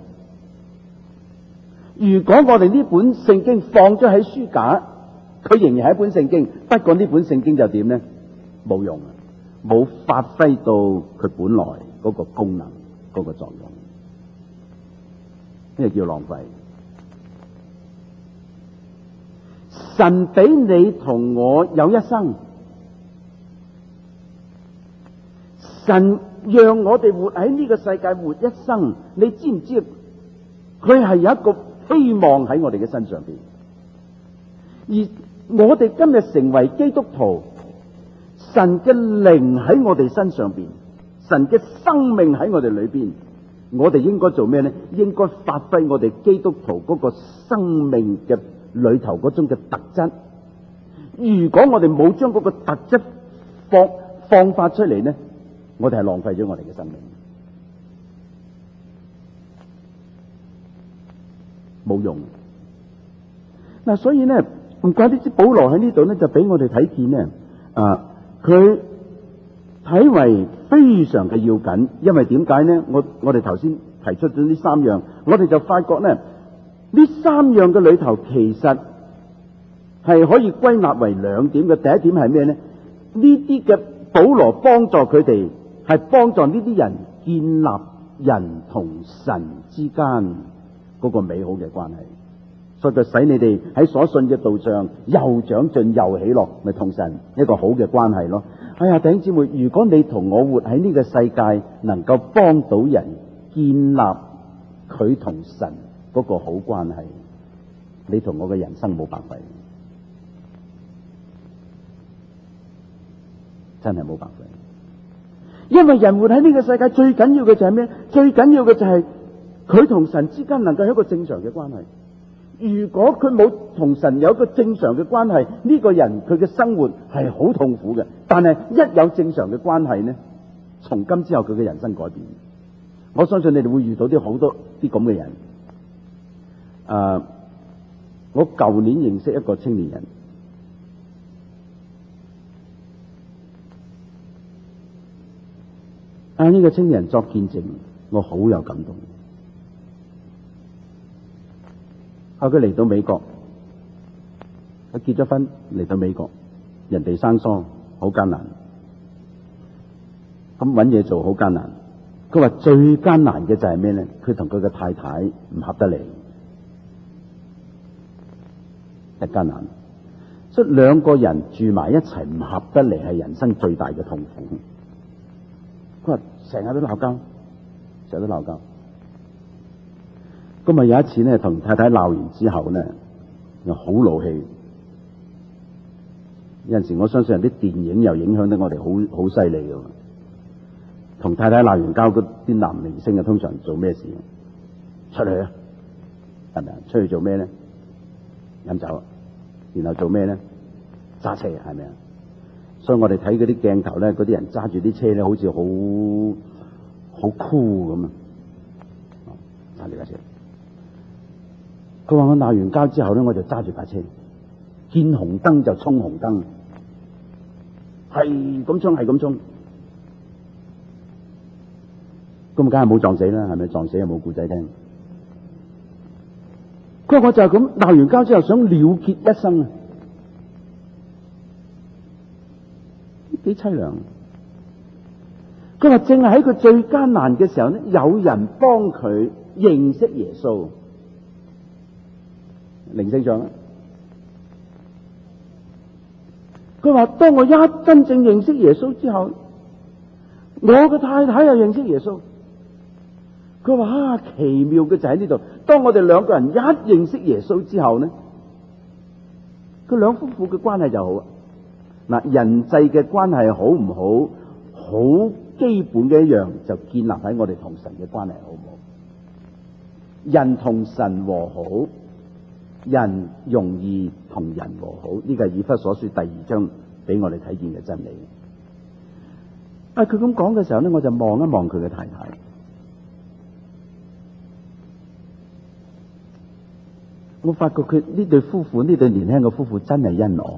如果我哋呢本聖經放咗喺書架，佢仍然係一本聖經，不過呢本聖經就點呢？冇用，冇發揮到佢本來嗰個功能、嗰個作用。呢個叫浪費。神俾你同我有一生，神讓我哋活喺呢個世界活一生，你知唔知佢係有一個希望喺我哋嘅身上邊？而我哋今日成為基督徒，神嘅靈喺我哋身上邊，神嘅生命喺我哋裏邊，我哋應該做咩呢？應該發揮我哋基督徒嗰個生命嘅裏頭嗰種嘅特質。如果我哋冇將嗰個特質放放發出嚟呢，我哋係浪費咗我哋嘅生命，冇用。嗱，所以呢，唔怪得之保羅喺呢度呢，就俾我哋睇見呢，啊，佢睇為非常嘅要緊，因為點解呢？我我哋頭先提出咗呢三樣，我哋就發覺呢，呢三樣嘅裏頭其實係可以歸納為兩點嘅。第一點係咩呢？呢啲嘅保羅幫助佢哋，係幫助呢啲人建立人同神之間嗰個美好嘅關係。所以就使你哋喺所信嘅道上又長進又喜樂，咪同神一個好嘅關係咯。哎呀，弟兄姊妹，如果你同我活喺呢個世界，能夠幫到人建立佢同神嗰個好關係，你同我嘅人生冇白費，真係冇白費。因為人活喺呢個世界最緊要嘅就係咩？最緊要嘅就係佢同神之間能夠有一個正常嘅關係。如果佢冇同神有一個正常嘅關係，呢個人佢嘅生活係好痛苦嘅。但係一有正常嘅關係呢，從今之後佢嘅人生改變。我相信你哋會遇到啲好多啲咁嘅人。誒，我舊年認識一個青年人，啊，呢個青年人作見證，我好有感動。後佢嚟到美國，佢結咗婚嚟到美國，人哋生疏，好艱難，咁搵嘢做好艱難。佢話最艱難嘅就係咩咧？佢同佢嘅太太唔合得嚟，係艱難。所以兩個人住埋一齊唔合得嚟，係人生最大嘅痛苦。佢話成日都鬧交，成日都鬧交。咁啊有一次咧，同太太鬧完之後咧，又好怒氣。有陣時我相信啲電影又影響得我哋好好犀利嘅。同太太鬧完交，嗰啲男明星啊，通常做咩事？出去啊，係咪啊？出去做咩咧？飲酒，然後做咩咧？揸車，係咪啊？所以我哋睇嗰啲鏡頭咧，嗰啲人揸住啲車咧，好似好好酷咁啊！揸住架車。佢話我鬧完交之後咧，我就揸住架車，見紅燈就衝紅燈，係咁衝，係咁衝，咁梗係冇撞死啦，係咪？撞死又冇故仔聽。佢話我就係咁鬧完交之後，想了結一生啊，幾淒涼。 佢話正係喺佢最艱難嘅時候呢，有人幫佢認識耶穌。靈性上，佢話當我一真正認識耶穌之後，我嘅太太又認識耶穌。佢話啊，奇妙嘅就喺呢度，當我哋兩個人一認識耶穌之後呢，佢兩夫婦嘅關係就好。嗱，人際嘅關係好唔好，好基本嘅一樣就建立喺我哋同神嘅關係好唔好。人同神和好，人容易同人和好，呢個係以弗所書第二章俾我哋睇見嘅真理。啊，佢咁講嘅時候呢，我就望一望佢嘅太太。我發覺佢呢對夫婦，呢對年輕嘅夫婦真係恩愛。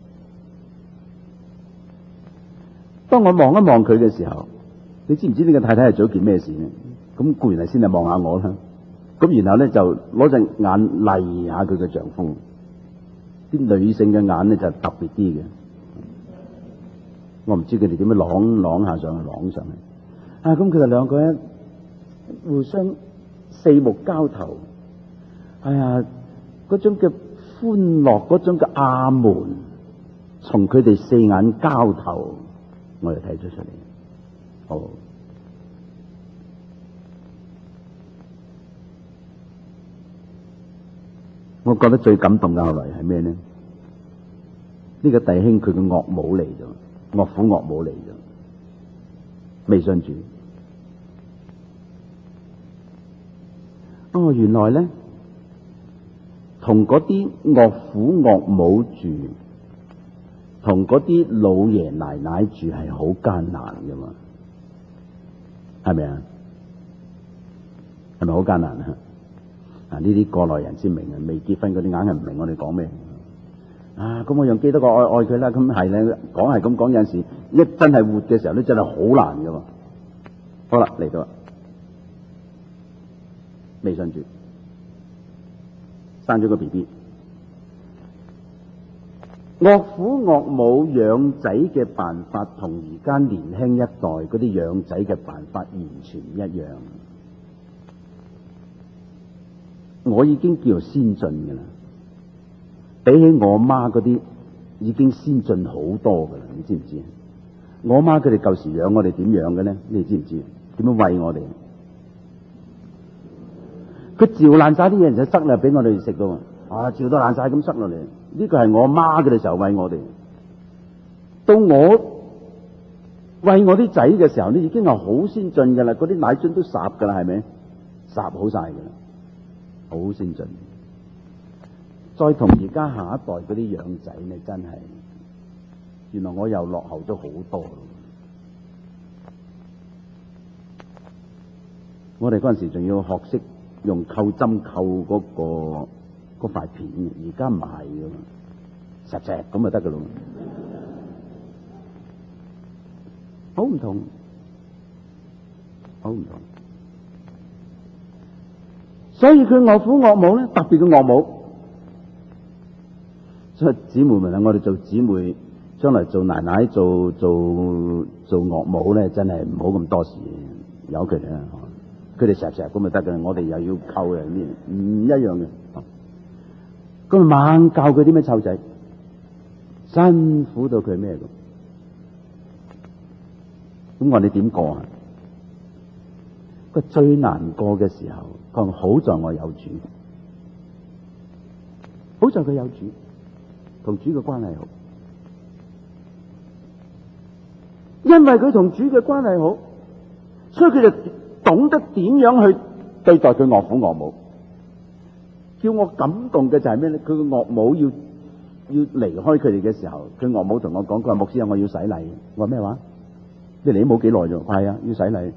當我望一望佢嘅時候，你知唔知呢個太太係做咗件咩事呢？咁固然係先係望下我啦，咁然後咧就攞隻眼嚟下佢嘅丈夫。啲女性嘅眼咧就特別啲嘅，我唔知佢哋點樣啷啷下上去，啷上去。啊，咁佢哋兩個人互相四目交投，哎呀！嗰種嘅歡樂，嗰種嘅阿門，從佢哋四眼交投，我就睇咗出嚟。好，我覺得最感動嘅後來係咩呢？呢、這個弟兄佢嘅岳母嚟咗，岳父岳母嚟咗，未信主。哦，原來咧。同嗰啲岳父岳母住，同嗰啲老爺奶奶住係好艱難噶嘛，係咪啊？係咪好艱難啊？啊，呢啲過來人先明啊，未結婚嗰啲硬係唔明我哋講咩啊？咁我用基督個愛愛佢啦，咁係咧，講係咁講，有陣時一真係活嘅時候咧，真係好難噶嘛。好啦，嚟到啦，未信主。生咗個 B B， 岳父岳母養仔嘅辦法同而家年輕一代嗰啲養仔嘅辦法完全唔一樣。我已經叫做先進㗎啦，比起我媽嗰啲已經先進好多㗎啦，你知唔知？我媽佢哋舊時養我哋點養嘅咧？你知唔知？點樣餵我哋？佢嚼爛晒啲嘢就塞落俾我哋食噶嘛，啊嚼到爛晒咁塞落嚟，呢個係我媽嘅時候餵我哋。到我餵我啲仔嘅時候咧，已經係好先進噶啦，嗰啲奶樽都霎噶啦，係咪？霎好晒噶啦，好先進。再同而家下一代嗰啲養仔咧，真係，原來我又落後咗好多。我哋嗰陣時仲要學識用扣針扣嗰、嗰個嗰塊片，而家唔係噶嘛，實石咁就得噶咯，好唔同，好唔同。所以佢岳父岳母咧，特別嘅岳母，所以姊妹們啊，我哋做姊妹，將來做奶奶、做做做岳母咧，真係唔好咁多事，由佢哋啦。佢哋成日咁咪得嘅，我哋又要扣人啲，唔一樣嘅。咁猛教佢啲咩湊仔，辛苦到佢咩咁？咁我哋點過啊？佢最難過嘅時候，佢話好在我有主，好在佢有主，同主嘅關係好，因為佢同主嘅關係好，所以佢就懂得點樣去對待佢岳父岳母。叫我感動嘅就係咩咧？佢個岳母要要離開佢哋嘅時候，佢岳母同我講：佢話牧師啊，我要洗禮。我話咩話？你嚟都冇幾耐啫，係啊，要洗禮。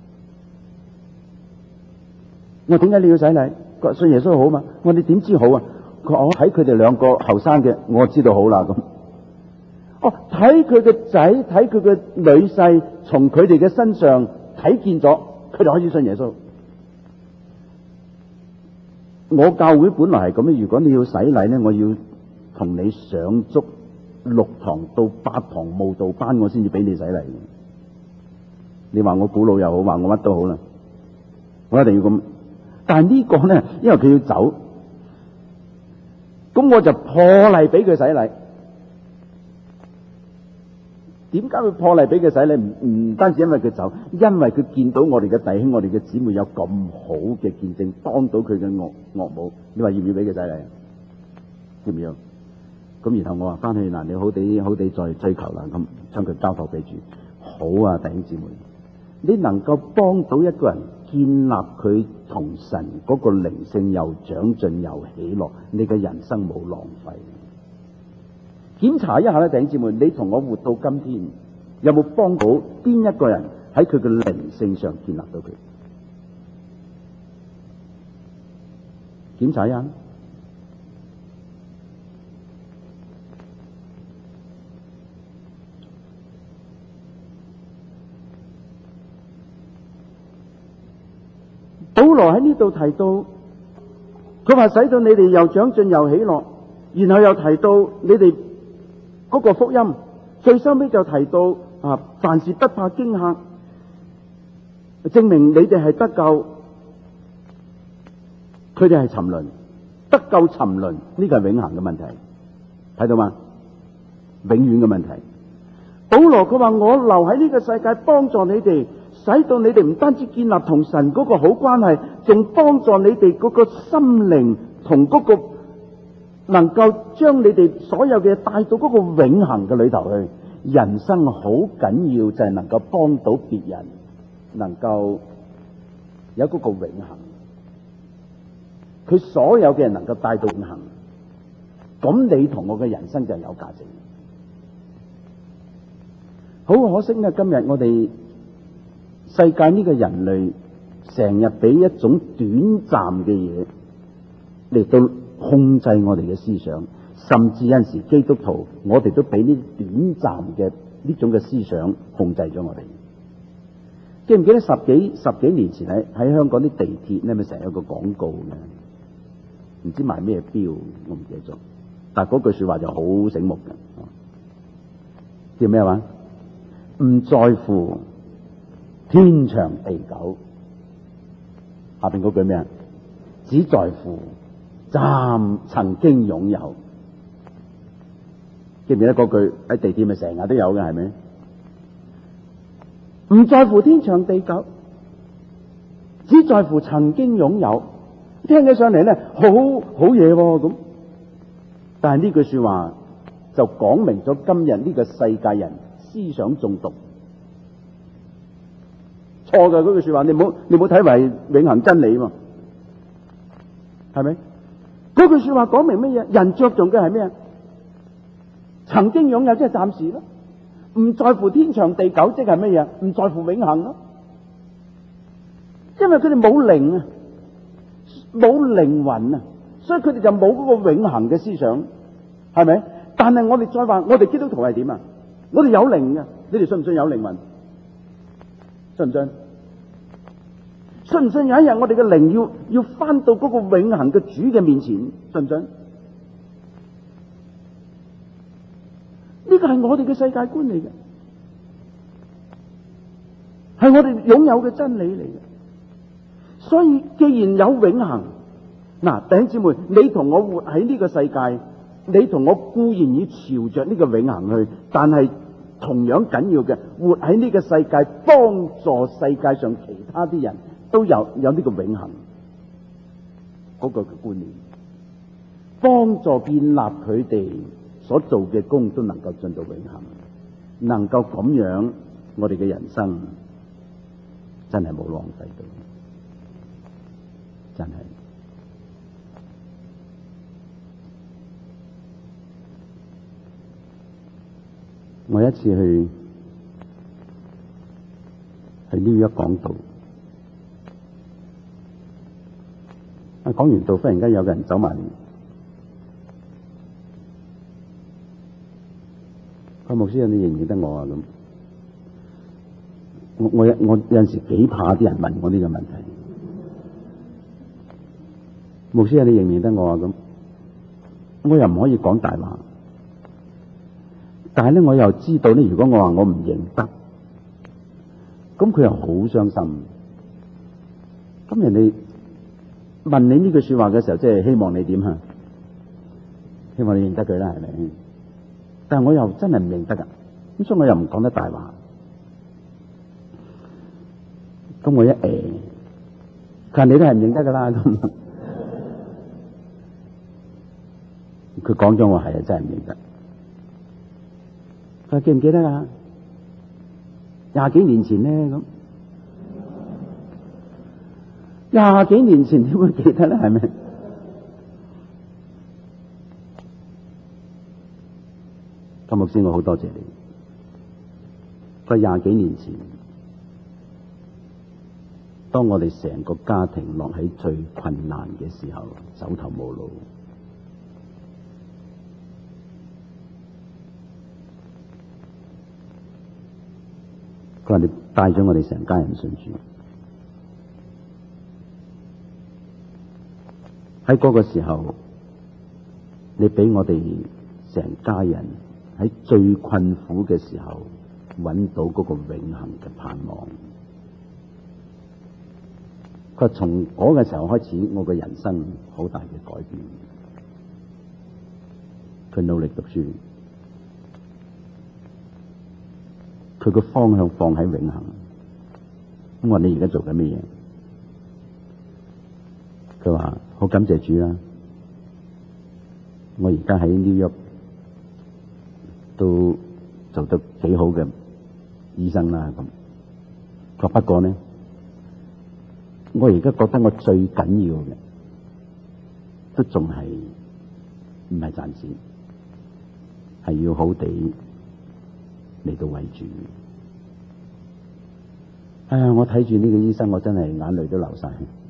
我話點解你要洗禮？佢話信耶穌好嘛？我話你點知好啊？佢話我睇佢哋兩個後生嘅，我知道好啦咁。哦，睇佢嘅仔，睇佢嘅女婿，從佢哋嘅身上睇見咗，佢就開始信耶穌。我教會本來係咁樣，如果你要洗禮咧，我要同你上足六堂到八堂慕道班，我先至俾你洗禮。 你話我古老又好，話我乜都好啦，我一定要咁。但係呢個咧，因為佢要走，咁我就破例俾佢洗禮。點解會破例俾佢洗禮？唔唔單止因為佢走，因為佢見到我哋嘅弟兄、我哋嘅姊妹有咁好嘅見證，幫到佢嘅岳岳母。你話要唔要俾佢洗禮？要唔要？咁然後我話翻去嗱，你好地好地再追求啦，咁將佢交託俾主。好啊，弟兄姊妹，你能夠幫到一個人建立佢同神嗰個靈性又長進又喜樂，你嘅人生冇浪費。檢查一下咧，弟兄姊妹，你同我活到今天，有冇幫到邊一個人喺佢嘅靈性上建立到佢？檢查一下。保羅喺呢度提到，佢話使到你哋又長進又喜樂，然後又提到你哋嗰個福音，最收尾就提到啊，凡事不怕驚嚇，證明你哋係得救，佢哋係沉淪，得救沉淪呢個係永恆嘅問題，睇到嗎？永遠嘅問題。保羅佢話我留喺呢個世界幫助你哋，使到你哋唔單止建立同神嗰個好關係，仲幫助你哋嗰個心靈同嗰個能夠將你哋所有嘅帶到嗰個永恆嘅裏頭去。人生好緊要就係能夠幫到別人，能夠有嗰個永恆。佢所有嘅人能夠帶到永恆，咁你同我嘅人生就有價值。好可惜咧，今日我哋世界呢個人類成日俾一種短暫嘅嘢嚟到控制我哋嘅思想，甚至有陣時基督徒我哋都俾呢啲短暫嘅呢種嘅思想控制咗我哋。記唔記得十幾十幾年前喺喺香港啲地鐵咧，咪成日有個廣告嘅，唔知賣咩標，我唔記得咗。但係嗰句說話就好醒目嘅，叫咩話？唔在乎天長地久，下邊嗰句咩啊？只在乎暫曾經擁有。記唔記得嗰句喺地鐵咪成日都有嘅，係咪？唔在乎天長地久，只在乎曾經擁有。聽起上嚟咧，好好嘢咁。但係呢句說話就講明咗今日呢個世界人思想中毒，錯嘅嗰句說話，你唔好你唔好睇為永恆真理嘛，係咪？嗰句說話講明乜嘢？人着重嘅係咩啊？曾經擁有即係暫時咯，唔在乎天長地久即係乜嘢？唔在乎永恆咯，因為佢哋冇靈啊，冇靈魂啊，所以佢哋就冇嗰個永恆嘅思想，係咪？但係我哋再話，我哋基督徒係點啊？我哋有靈嘅，你哋信唔信有靈魂？信唔信？信唔信有一日我哋嘅靈要要翻到嗰個永恆嘅主嘅面前？信唔信？呢個係我哋嘅世界觀嚟嘅，係我哋擁有嘅真理嚟嘅。所以既然有永恆，嗱，弟兄姊妹，你同我活喺呢個世界，你同我固然要朝着呢個永恆去，但係同樣緊要嘅，活喺呢個世界，幫助世界上其他啲人都有有呢個永恆嗰個嘅觀念，幫助建立佢哋所做嘅工都能夠進到永恆，能夠咁樣，我哋嘅人生真係冇浪費到，真係。我一次去去紐約講道，啊講完道，忽然間有個人走埋嚟，佢牧師，你認唔認得我啊？咁我我有我有陣時幾怕啲人問我呢個問題，牧師，你認唔認得我啊？咁我又唔可以講大話。但係咧，我又知道咧，如果我話我唔認得， 咁佢又好傷心。咁人哋問你呢句說話嘅時候，即係希望你點啊？希望你認得佢啦，係咪？但係我又真係唔認得噶，咁所以我又唔講得大話。咁我一誒，佢話你都係唔認得噶啦。咁佢講咗我係啊，真係唔認得。佢話記唔記得啊？廿幾年前咧，咁廿幾年前點會記得咧？係咪？金牧師，我好多謝你。佢廿幾年前，當我哋成個家庭落喺最困難嘅時候，走投無路，佢話你帶咗我哋成家人信主。喺嗰個時候，你俾我哋成家人喺最困苦嘅時候揾到嗰個永恆嘅盼望。佢話從嗰個時候開始，我嘅人生好大嘅改變。佢努力讀書，佢個方向放喺永恆。咁我話你而家做緊咩嘢？佢話好感謝主啦，我而家喺 New York都做得幾好嘅醫生啦。咁佢話不過呢，我而家覺得我最緊要嘅都仲係唔係賺錢，係要好地嚟到為主。哎呀，我睇住呢個醫生，我真係眼淚都流晒。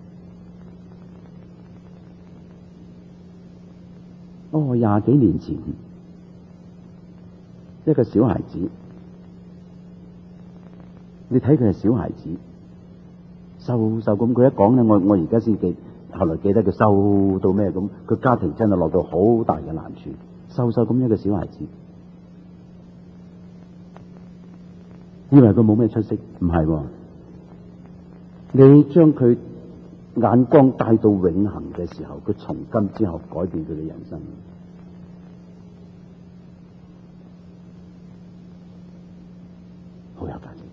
哦，廿幾年前，一個小孩子，你睇佢係小孩子，瘦瘦咁。佢一講咧，我我而家先記，後來記得佢瘦到咩咁。佢家庭真係落到好大嘅難處，瘦瘦咁一個小孩子，以為佢冇咩出息，唔係喎。你將佢眼光帶到永恆嘅時候，佢從今之後改變佢嘅人生，好有價值。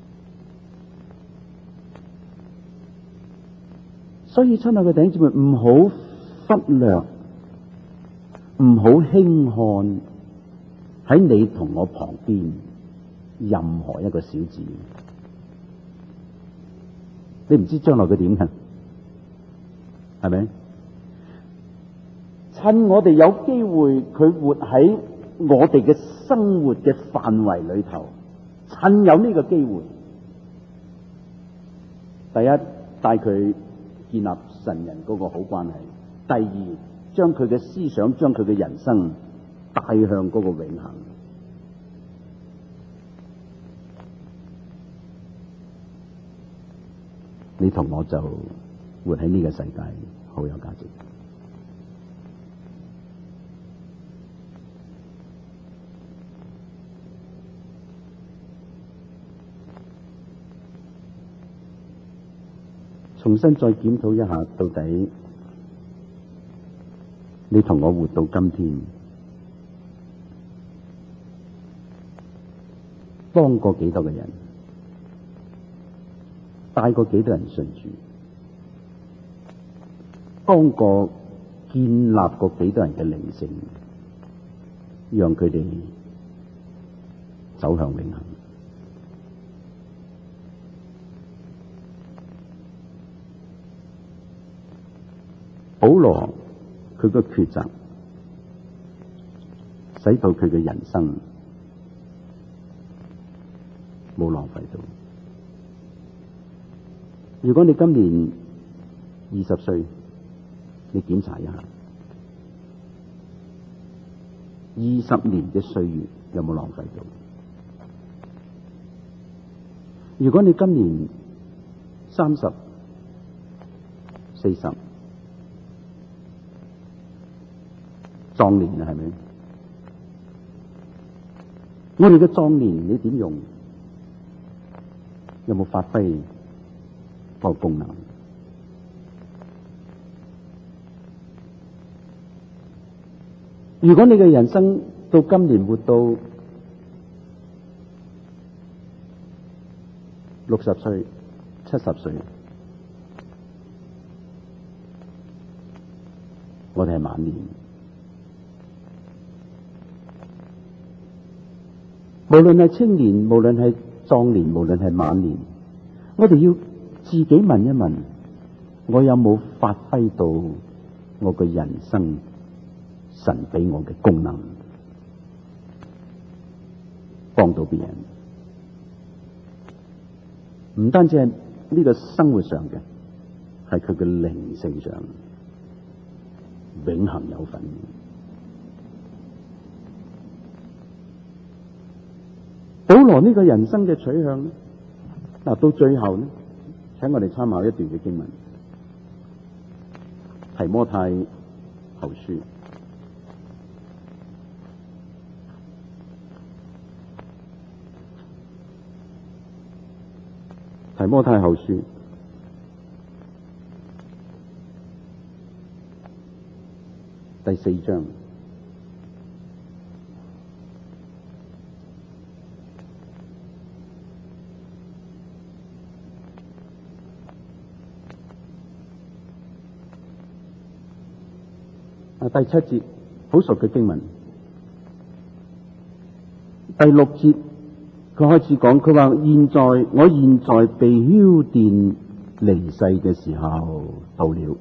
所以親愛嘅弟兄姊妹，唔好忽略，唔好輕看喺你同我旁邊任何一個小子。你唔知將來佢點嘅，係咪？趁我哋有機會，佢活喺我哋嘅生活嘅範圍裏頭，趁有呢個機會，第一帶佢建立神人嗰個好關係；第二，將佢嘅思想、將佢嘅人生帶向嗰個永恆。你同我就活喺呢個世界，好有價值。重新再檢討一下，到底你同我活到今天，幫過幾多個人？帶過幾多人信主？幫過建立過幾多人嘅靈性，讓佢哋走向永恆？保羅佢個抉擇，使到佢嘅人生冇浪費到。如果你今年二十歲，你檢查一下，二十年嘅歲月有冇浪費到？如果你今年三十、四十，壯年啊，係咪？我哋嘅壯年你點用？ 有冇發揮個功能？如果你嘅人生到今年活到六十歲、七十歲，我哋係晚年。無論係青年，無論係壯年，無論係晚年，我哋要自己問一問：我有冇發揮到我嘅人生神俾我嘅功能，幫到別人？唔單止係呢個生活上嘅，係佢嘅靈性上，永恆有份。保羅呢個人生嘅取向咧，嗱到最後咧，請我哋參考一段嘅經文，提摩太後書。提摩太後書第四章。啊，第七節好熟嘅經文。第六節佢開始講，佢話現在我現在被澆奠離世嘅時候到了。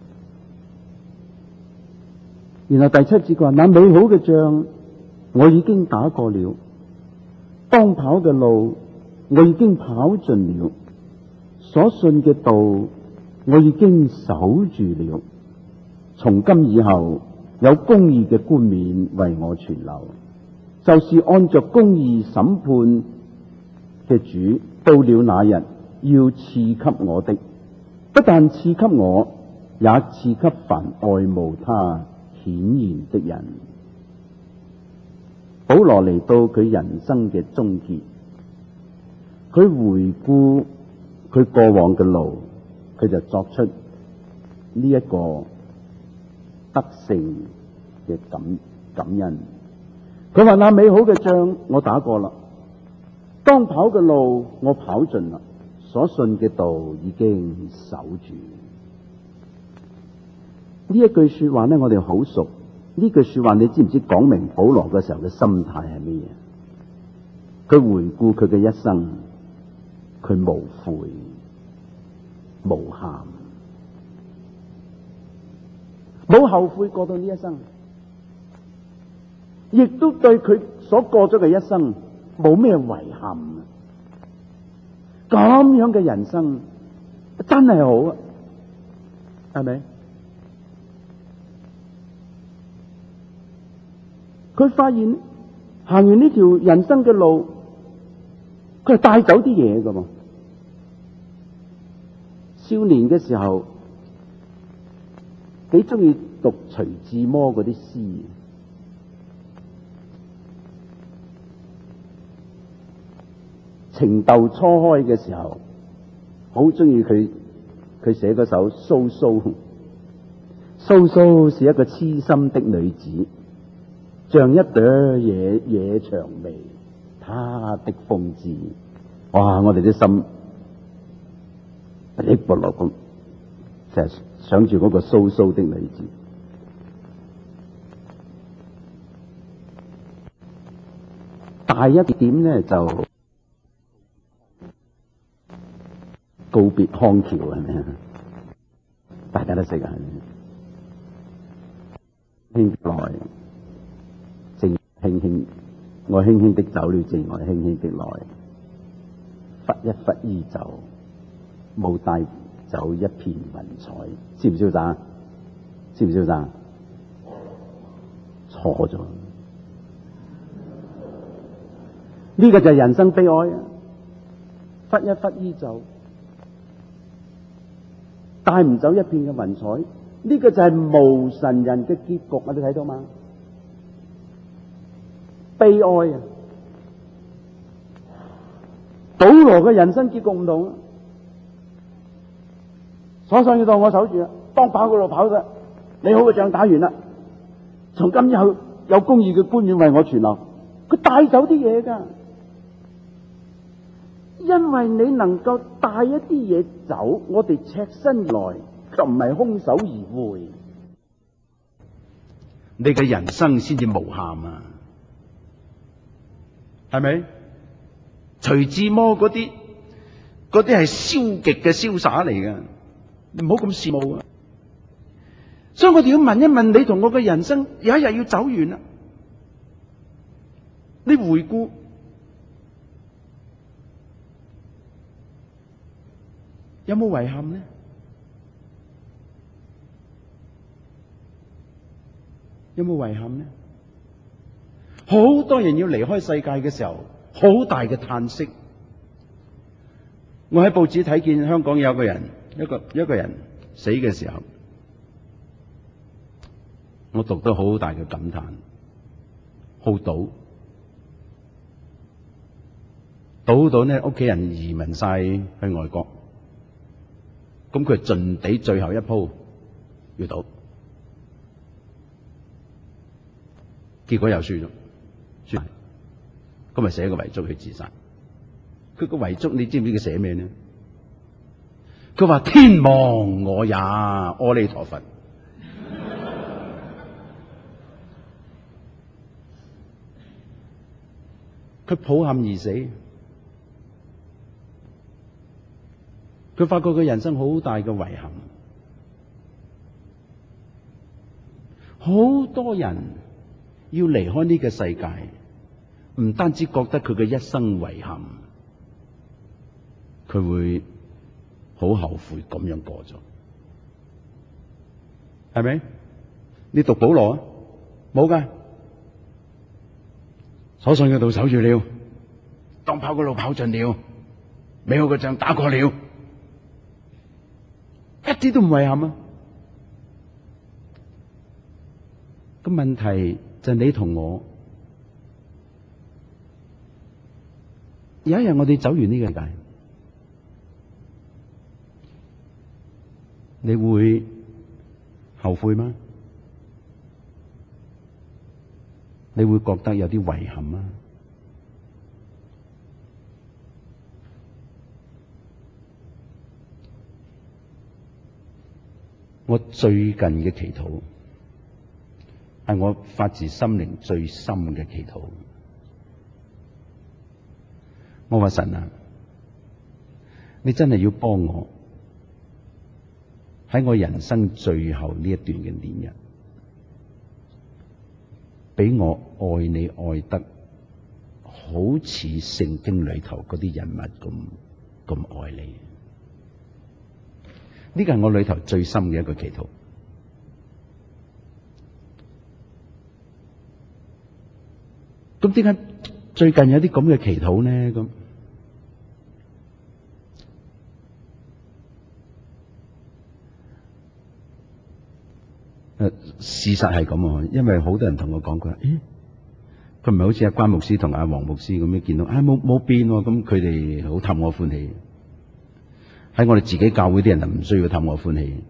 然後第七節佢話，那美好嘅仗我已經打過了，當跑嘅路我已經跑盡了，所信嘅道我已經守住了。從今以後，有公義嘅冠冕為我存留，就是按着公義審判嘅主，到了那日要賜給我的，不但賜給我，也賜給凡愛慕他顯現的人。保羅嚟到佢人生嘅終結，佢回顧佢過往嘅路，佢就作出呢一個得勝嘅感感恩。佢話，那美好嘅仗我打過啦，當跑嘅路我跑盡啦，所信嘅道已經守住。呢一句說話呢，我哋好熟。呢句說話你知唔知講明保羅嘅時候嘅心態係咩嘢？佢回顧佢嘅一生，佢無悔無憾，冇後悔過到呢一生，亦都對佢所過咗嘅一生冇咩遺憾。咁樣嘅人生真係好啊，係咪？佢發現行完呢條人生嘅路，佢係帶走啲嘢㗎嘛。少年嘅時候幾中意讀徐志摩嗰啲詩，情竇初開嘅時候，好中意佢佢寫嗰首《蘇蘇》。蘇蘇是一個痴心的女子，像一朵野野薔薇，她的風姿，哇！我哋啲心一搏落咁，成日想住嗰個蘇蘇的女子。大一點咧就告別康橋係咪啊？大家都識啊，輕來。正輕輕，我輕輕的走了，正我輕輕的來，拂一拂衣袖，冇帶走一片雲彩，知唔知道？知唔知道？錯咗，呢個就係人生悲哀啊！拂一拂衣袖，帶唔走一片嘅雲彩，呢個就係無神人嘅結局啊！你睇到嗎？悲哀啊！保羅嘅人生結局唔同，所想要當我守住啦，當跑嗰度跑得，你好嘅仗打完啦，從今以後有公義嘅官員為我存留，佢帶走啲嘢噶，因為你能夠帶一啲嘢走，我哋赤身來就唔係空手而回，你嘅人生先至無憾啊，係咪？徐志摩嗰啲嗰啲係消極嘅瀟灑嚟嘅，你唔好咁羨慕啊！所以我哋要問一問你同我嘅人生，有一日要走完啦，你回顧有冇遺憾呢？有冇遺憾呢？好多人要離開世界嘅時候，好大嘅嘆息。我喺報紙睇見香港有個人，一個一個人死嘅時候，我讀到好大嘅感嘆。好賭，賭到呢屋企人移民晒去外國，咁佢盡地最後一鋪要賭，結果又輸咗。咁咪寫個遺囑去自殺。佢個遺囑你知唔知佢寫咩呢？佢話天亡我也，阿彌陀佛。佢抱憾而死。佢發覺佢人生好大嘅遺憾。好多人要離開呢個世界，唔單止覺得佢嘅一生遺憾，佢會好後悔咁樣過咗，係咪？你讀保羅啊？冇噶，所信嘅道守住了，當跑嘅路跑盡了，美好嘅仗打過了，一啲都唔遺憾啊！個問題就係你同我，有一日我哋走完呢個世界，你會後悔嗎？你會覺得有啲遺憾嗎？我最近嘅祈禱係我發自心靈最深嘅祈禱。我話神啊，你真係要幫我喺我人生最後呢一段嘅年日，俾我愛你愛得好似聖經裏頭嗰啲人物咁咁愛你。呢個係我裏頭最深嘅一個祈禱。咁點解最近有啲咁嘅祈禱呢？咁誒，事實係咁啊，因為好多人同我講，佢話：咦，佢唔係好似阿關牧師同阿黃牧師咁樣見到，啊冇冇變喎，咁佢哋好氹我歡喜。喺我哋自己教會啲人就唔需要氹我歡喜。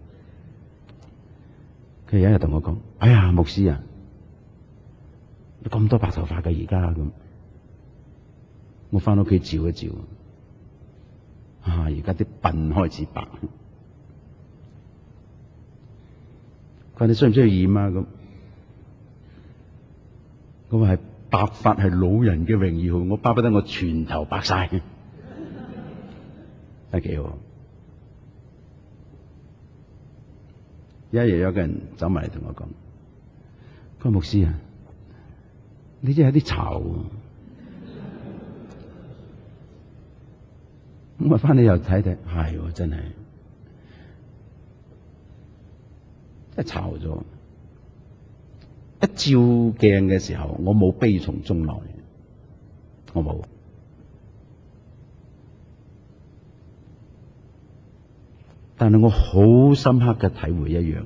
佢有一日同我講：哎呀，牧師啊，你咁多白頭髮嘅而家咁。我翻屋企照一照，啊！而家啲鬢開始白。佢話你需唔需要染啊？咁咁話係白髮係老人嘅榮耀，我巴不得我全頭白晒，真係幾好。有一日有個人走埋嚟同我講：佢話牧師啊，你真係有啲嘈。咁啊，翻嚟又睇睇，係真係，真係嘈咗。一照鏡嘅時候，我冇悲從中來，我冇。但係我好深刻嘅體會一樣，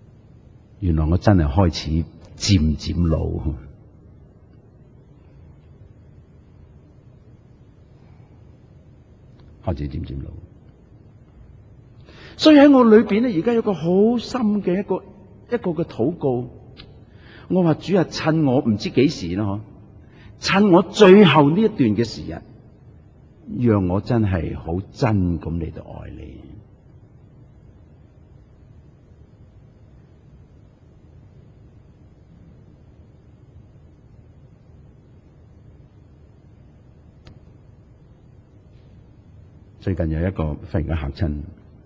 原來我真係開始漸漸老。 開始漸漸老。所以喺我裏邊咧，而家有個好深嘅一個一個嘅禱告。我話主啊，趁我唔知幾時啦，嗬，趁我最後呢一段嘅時日，讓我真係好真咁嚟到愛你。最近有一個忽然間嚇親，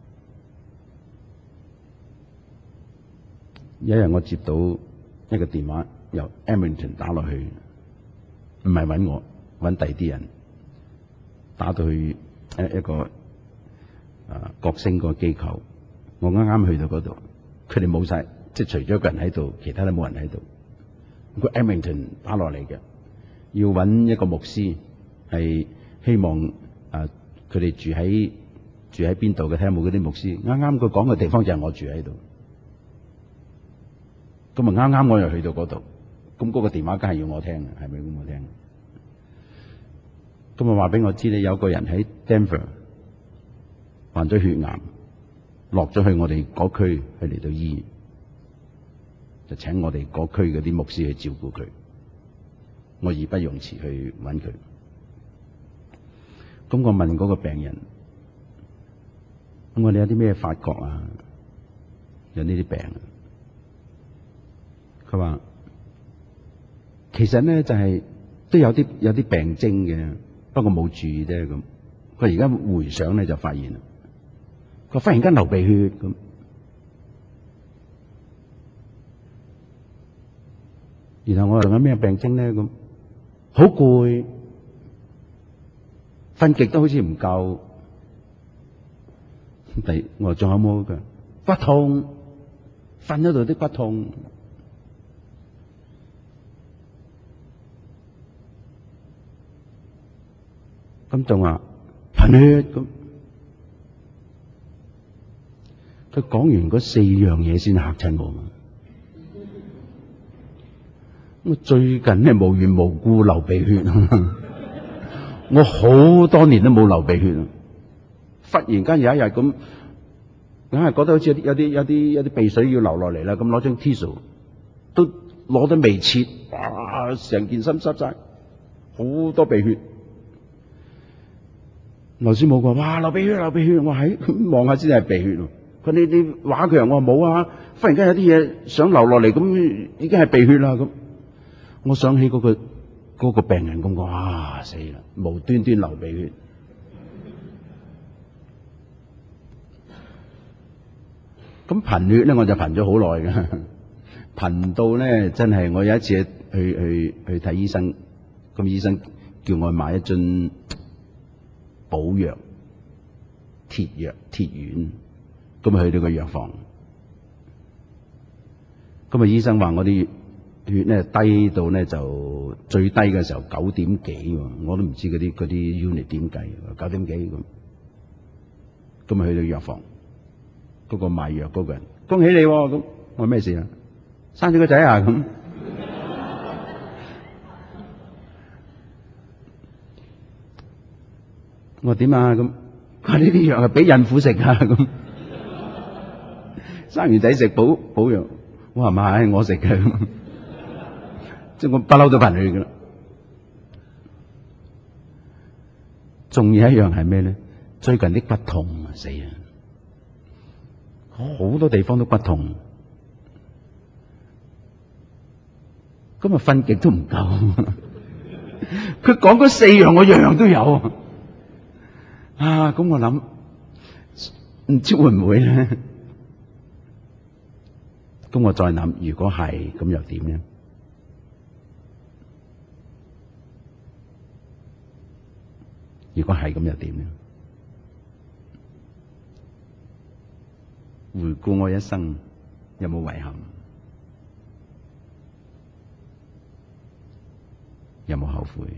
有一日我接到一個電話，由 Edmonton 打落去，唔係揾我，揾第二啲人打到去一一個啊國星個機構。我啱啱去到嗰度，佢哋冇晒，即係除咗一個人喺度，其他都冇人喺度。個 Edmonton 打落嚟嘅，要揾一個牧師，係希望啊。佢哋住喺住喺邊度嘅？睇下有冇嗰啲牧師。啱啱佢講嘅地方就係我住喺度。咁啊啱啱我又去到嗰度，咁嗰個電話梗係要我聽嘅，係咪咁我聽？咁啊話俾我知咧，有個人喺 Denver 患咗血癌，落咗去我哋嗰區去嚟到醫院，就請我哋嗰區嗰啲牧師去照顧佢。我義不容辭去揾佢。咁我問嗰個病人，咁我哋有啲咩發覺啊？有呢啲病，佢話其實咧就係、是、都有啲有啲病徵嘅，不過冇注意啫咁。佢而家回想咧就發現，佢忽然間流鼻血咁，然後我話仲有咩病徵咧咁？好攰。瞓極都好似唔夠，第我話仲有冇嘅骨痛，瞓喺度啲骨痛，咁仲話貧血咁。佢講完嗰四樣嘢先嚇親我。我最近咧無緣無故流鼻血。我好多年都冇流鼻血，忽然間有一日咁，硬係覺得好似有啲有啲有啲有啲鼻水要流落嚟啦，咁攞張 tissue 都攞得未切，哇！成件身濕晒，好多鼻血。羅師母話：哇，流鼻血流鼻血！我喺望下先係鼻血。佢你你話佢啊，我話冇啊，忽然間有啲嘢想流落嚟，咁已經係鼻血啦咁。我想起嗰個。嗰個病人咁講，啊死啦！無端端流鼻血，咁貧血咧我就貧咗好耐嘅，貧到咧真係我有一次去去去睇醫生，咁醫生叫我買一樽補藥、鐵藥、鐵丸，咁啊去到個藥房，咁啊醫生話我啲血咧低到咧就最低嘅時候九點幾，我都唔知嗰啲嗰啲 unit 點計，九點幾咁。咁啊去到藥房，嗰個賣藥嗰個人，恭喜你咁，我話咩事啊？生咗個仔啊咁。我話點啊咁？佢話呢啲藥係俾孕婦食啊咁。生完仔食補補藥，我話唔係我食嘅。即係我不嬲都貧血噶啦。仲有一樣係咩咧？最近啲骨痛啊，死啊！好多地方都骨痛，咁啊瞓極都唔夠。佢講嗰四樣，我樣樣都有啊！咁我諗唔知會唔會咧？咁我再諗，如果係咁又點咧？如果係咁又點咧？回顧我一生，有冇遺憾？有冇後悔？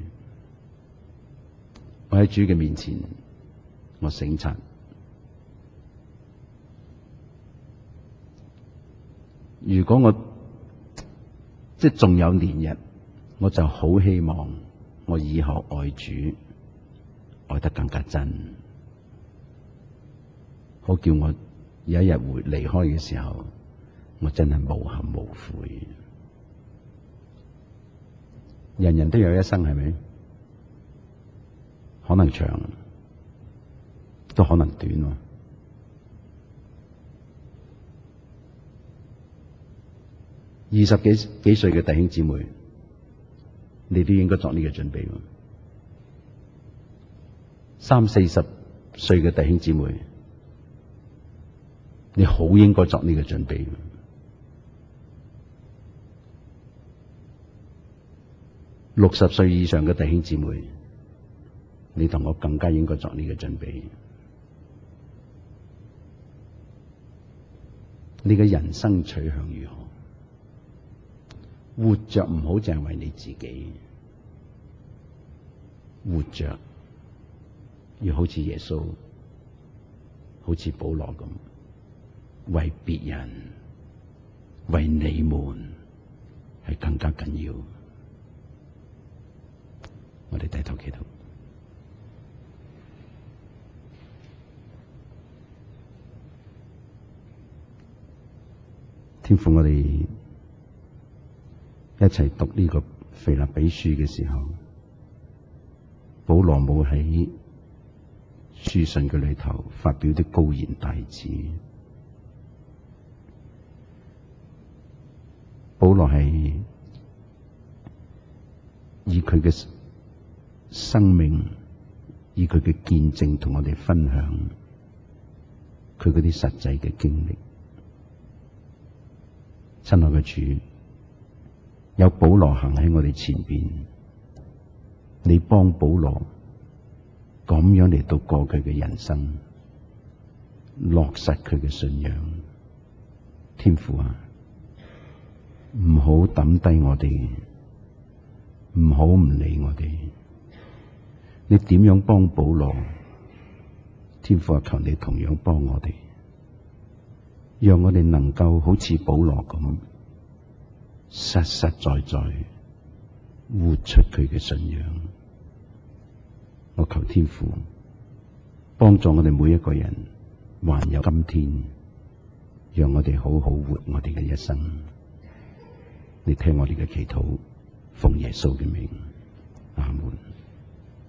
我喺主嘅面前，我省察。如果我即係仲有年日，我就好希望我以後愛主愛得更加真。 好叫我有一日會離開嘅時候，我真係無憾無悔。人人都有一生，係咪？可能長，都可能短喎。二十幾幾歲嘅弟兄姊妹，你都應該作呢個準備。三四十歲嘅弟兄姊妹，你好應該作呢個準備。六十歲以上嘅弟兄姊妹，你同我更加應該作呢個準備。你嘅人生取向如何？活着唔好淨係為你自己，活着要好似耶穌，好似保羅咁，為別人，為你們係更加緊要。我哋低頭祈禱。天父，我哋一齊讀呢個腓立比書嘅時候，保羅冇喺書信嘅裏頭發表啲高言大志，保羅係以佢嘅生命，以佢嘅見證同我哋分享佢嗰啲實際嘅經歷。親愛嘅主，有保羅行喺我哋前邊，你幫保羅咁樣嚟到過佢嘅人生，落實佢嘅信仰。天父啊，唔好抌低我哋，唔好唔理我哋。你點樣幫保羅？天父啊，求你同樣幫我哋，讓我哋能夠好似保羅咁，實實在在活出佢嘅信仰。我求天父幫助我哋每一個人，還有今天，讓我哋好好活我哋嘅一生。你聽我哋嘅祈禱，奉耶穌嘅名，阿門。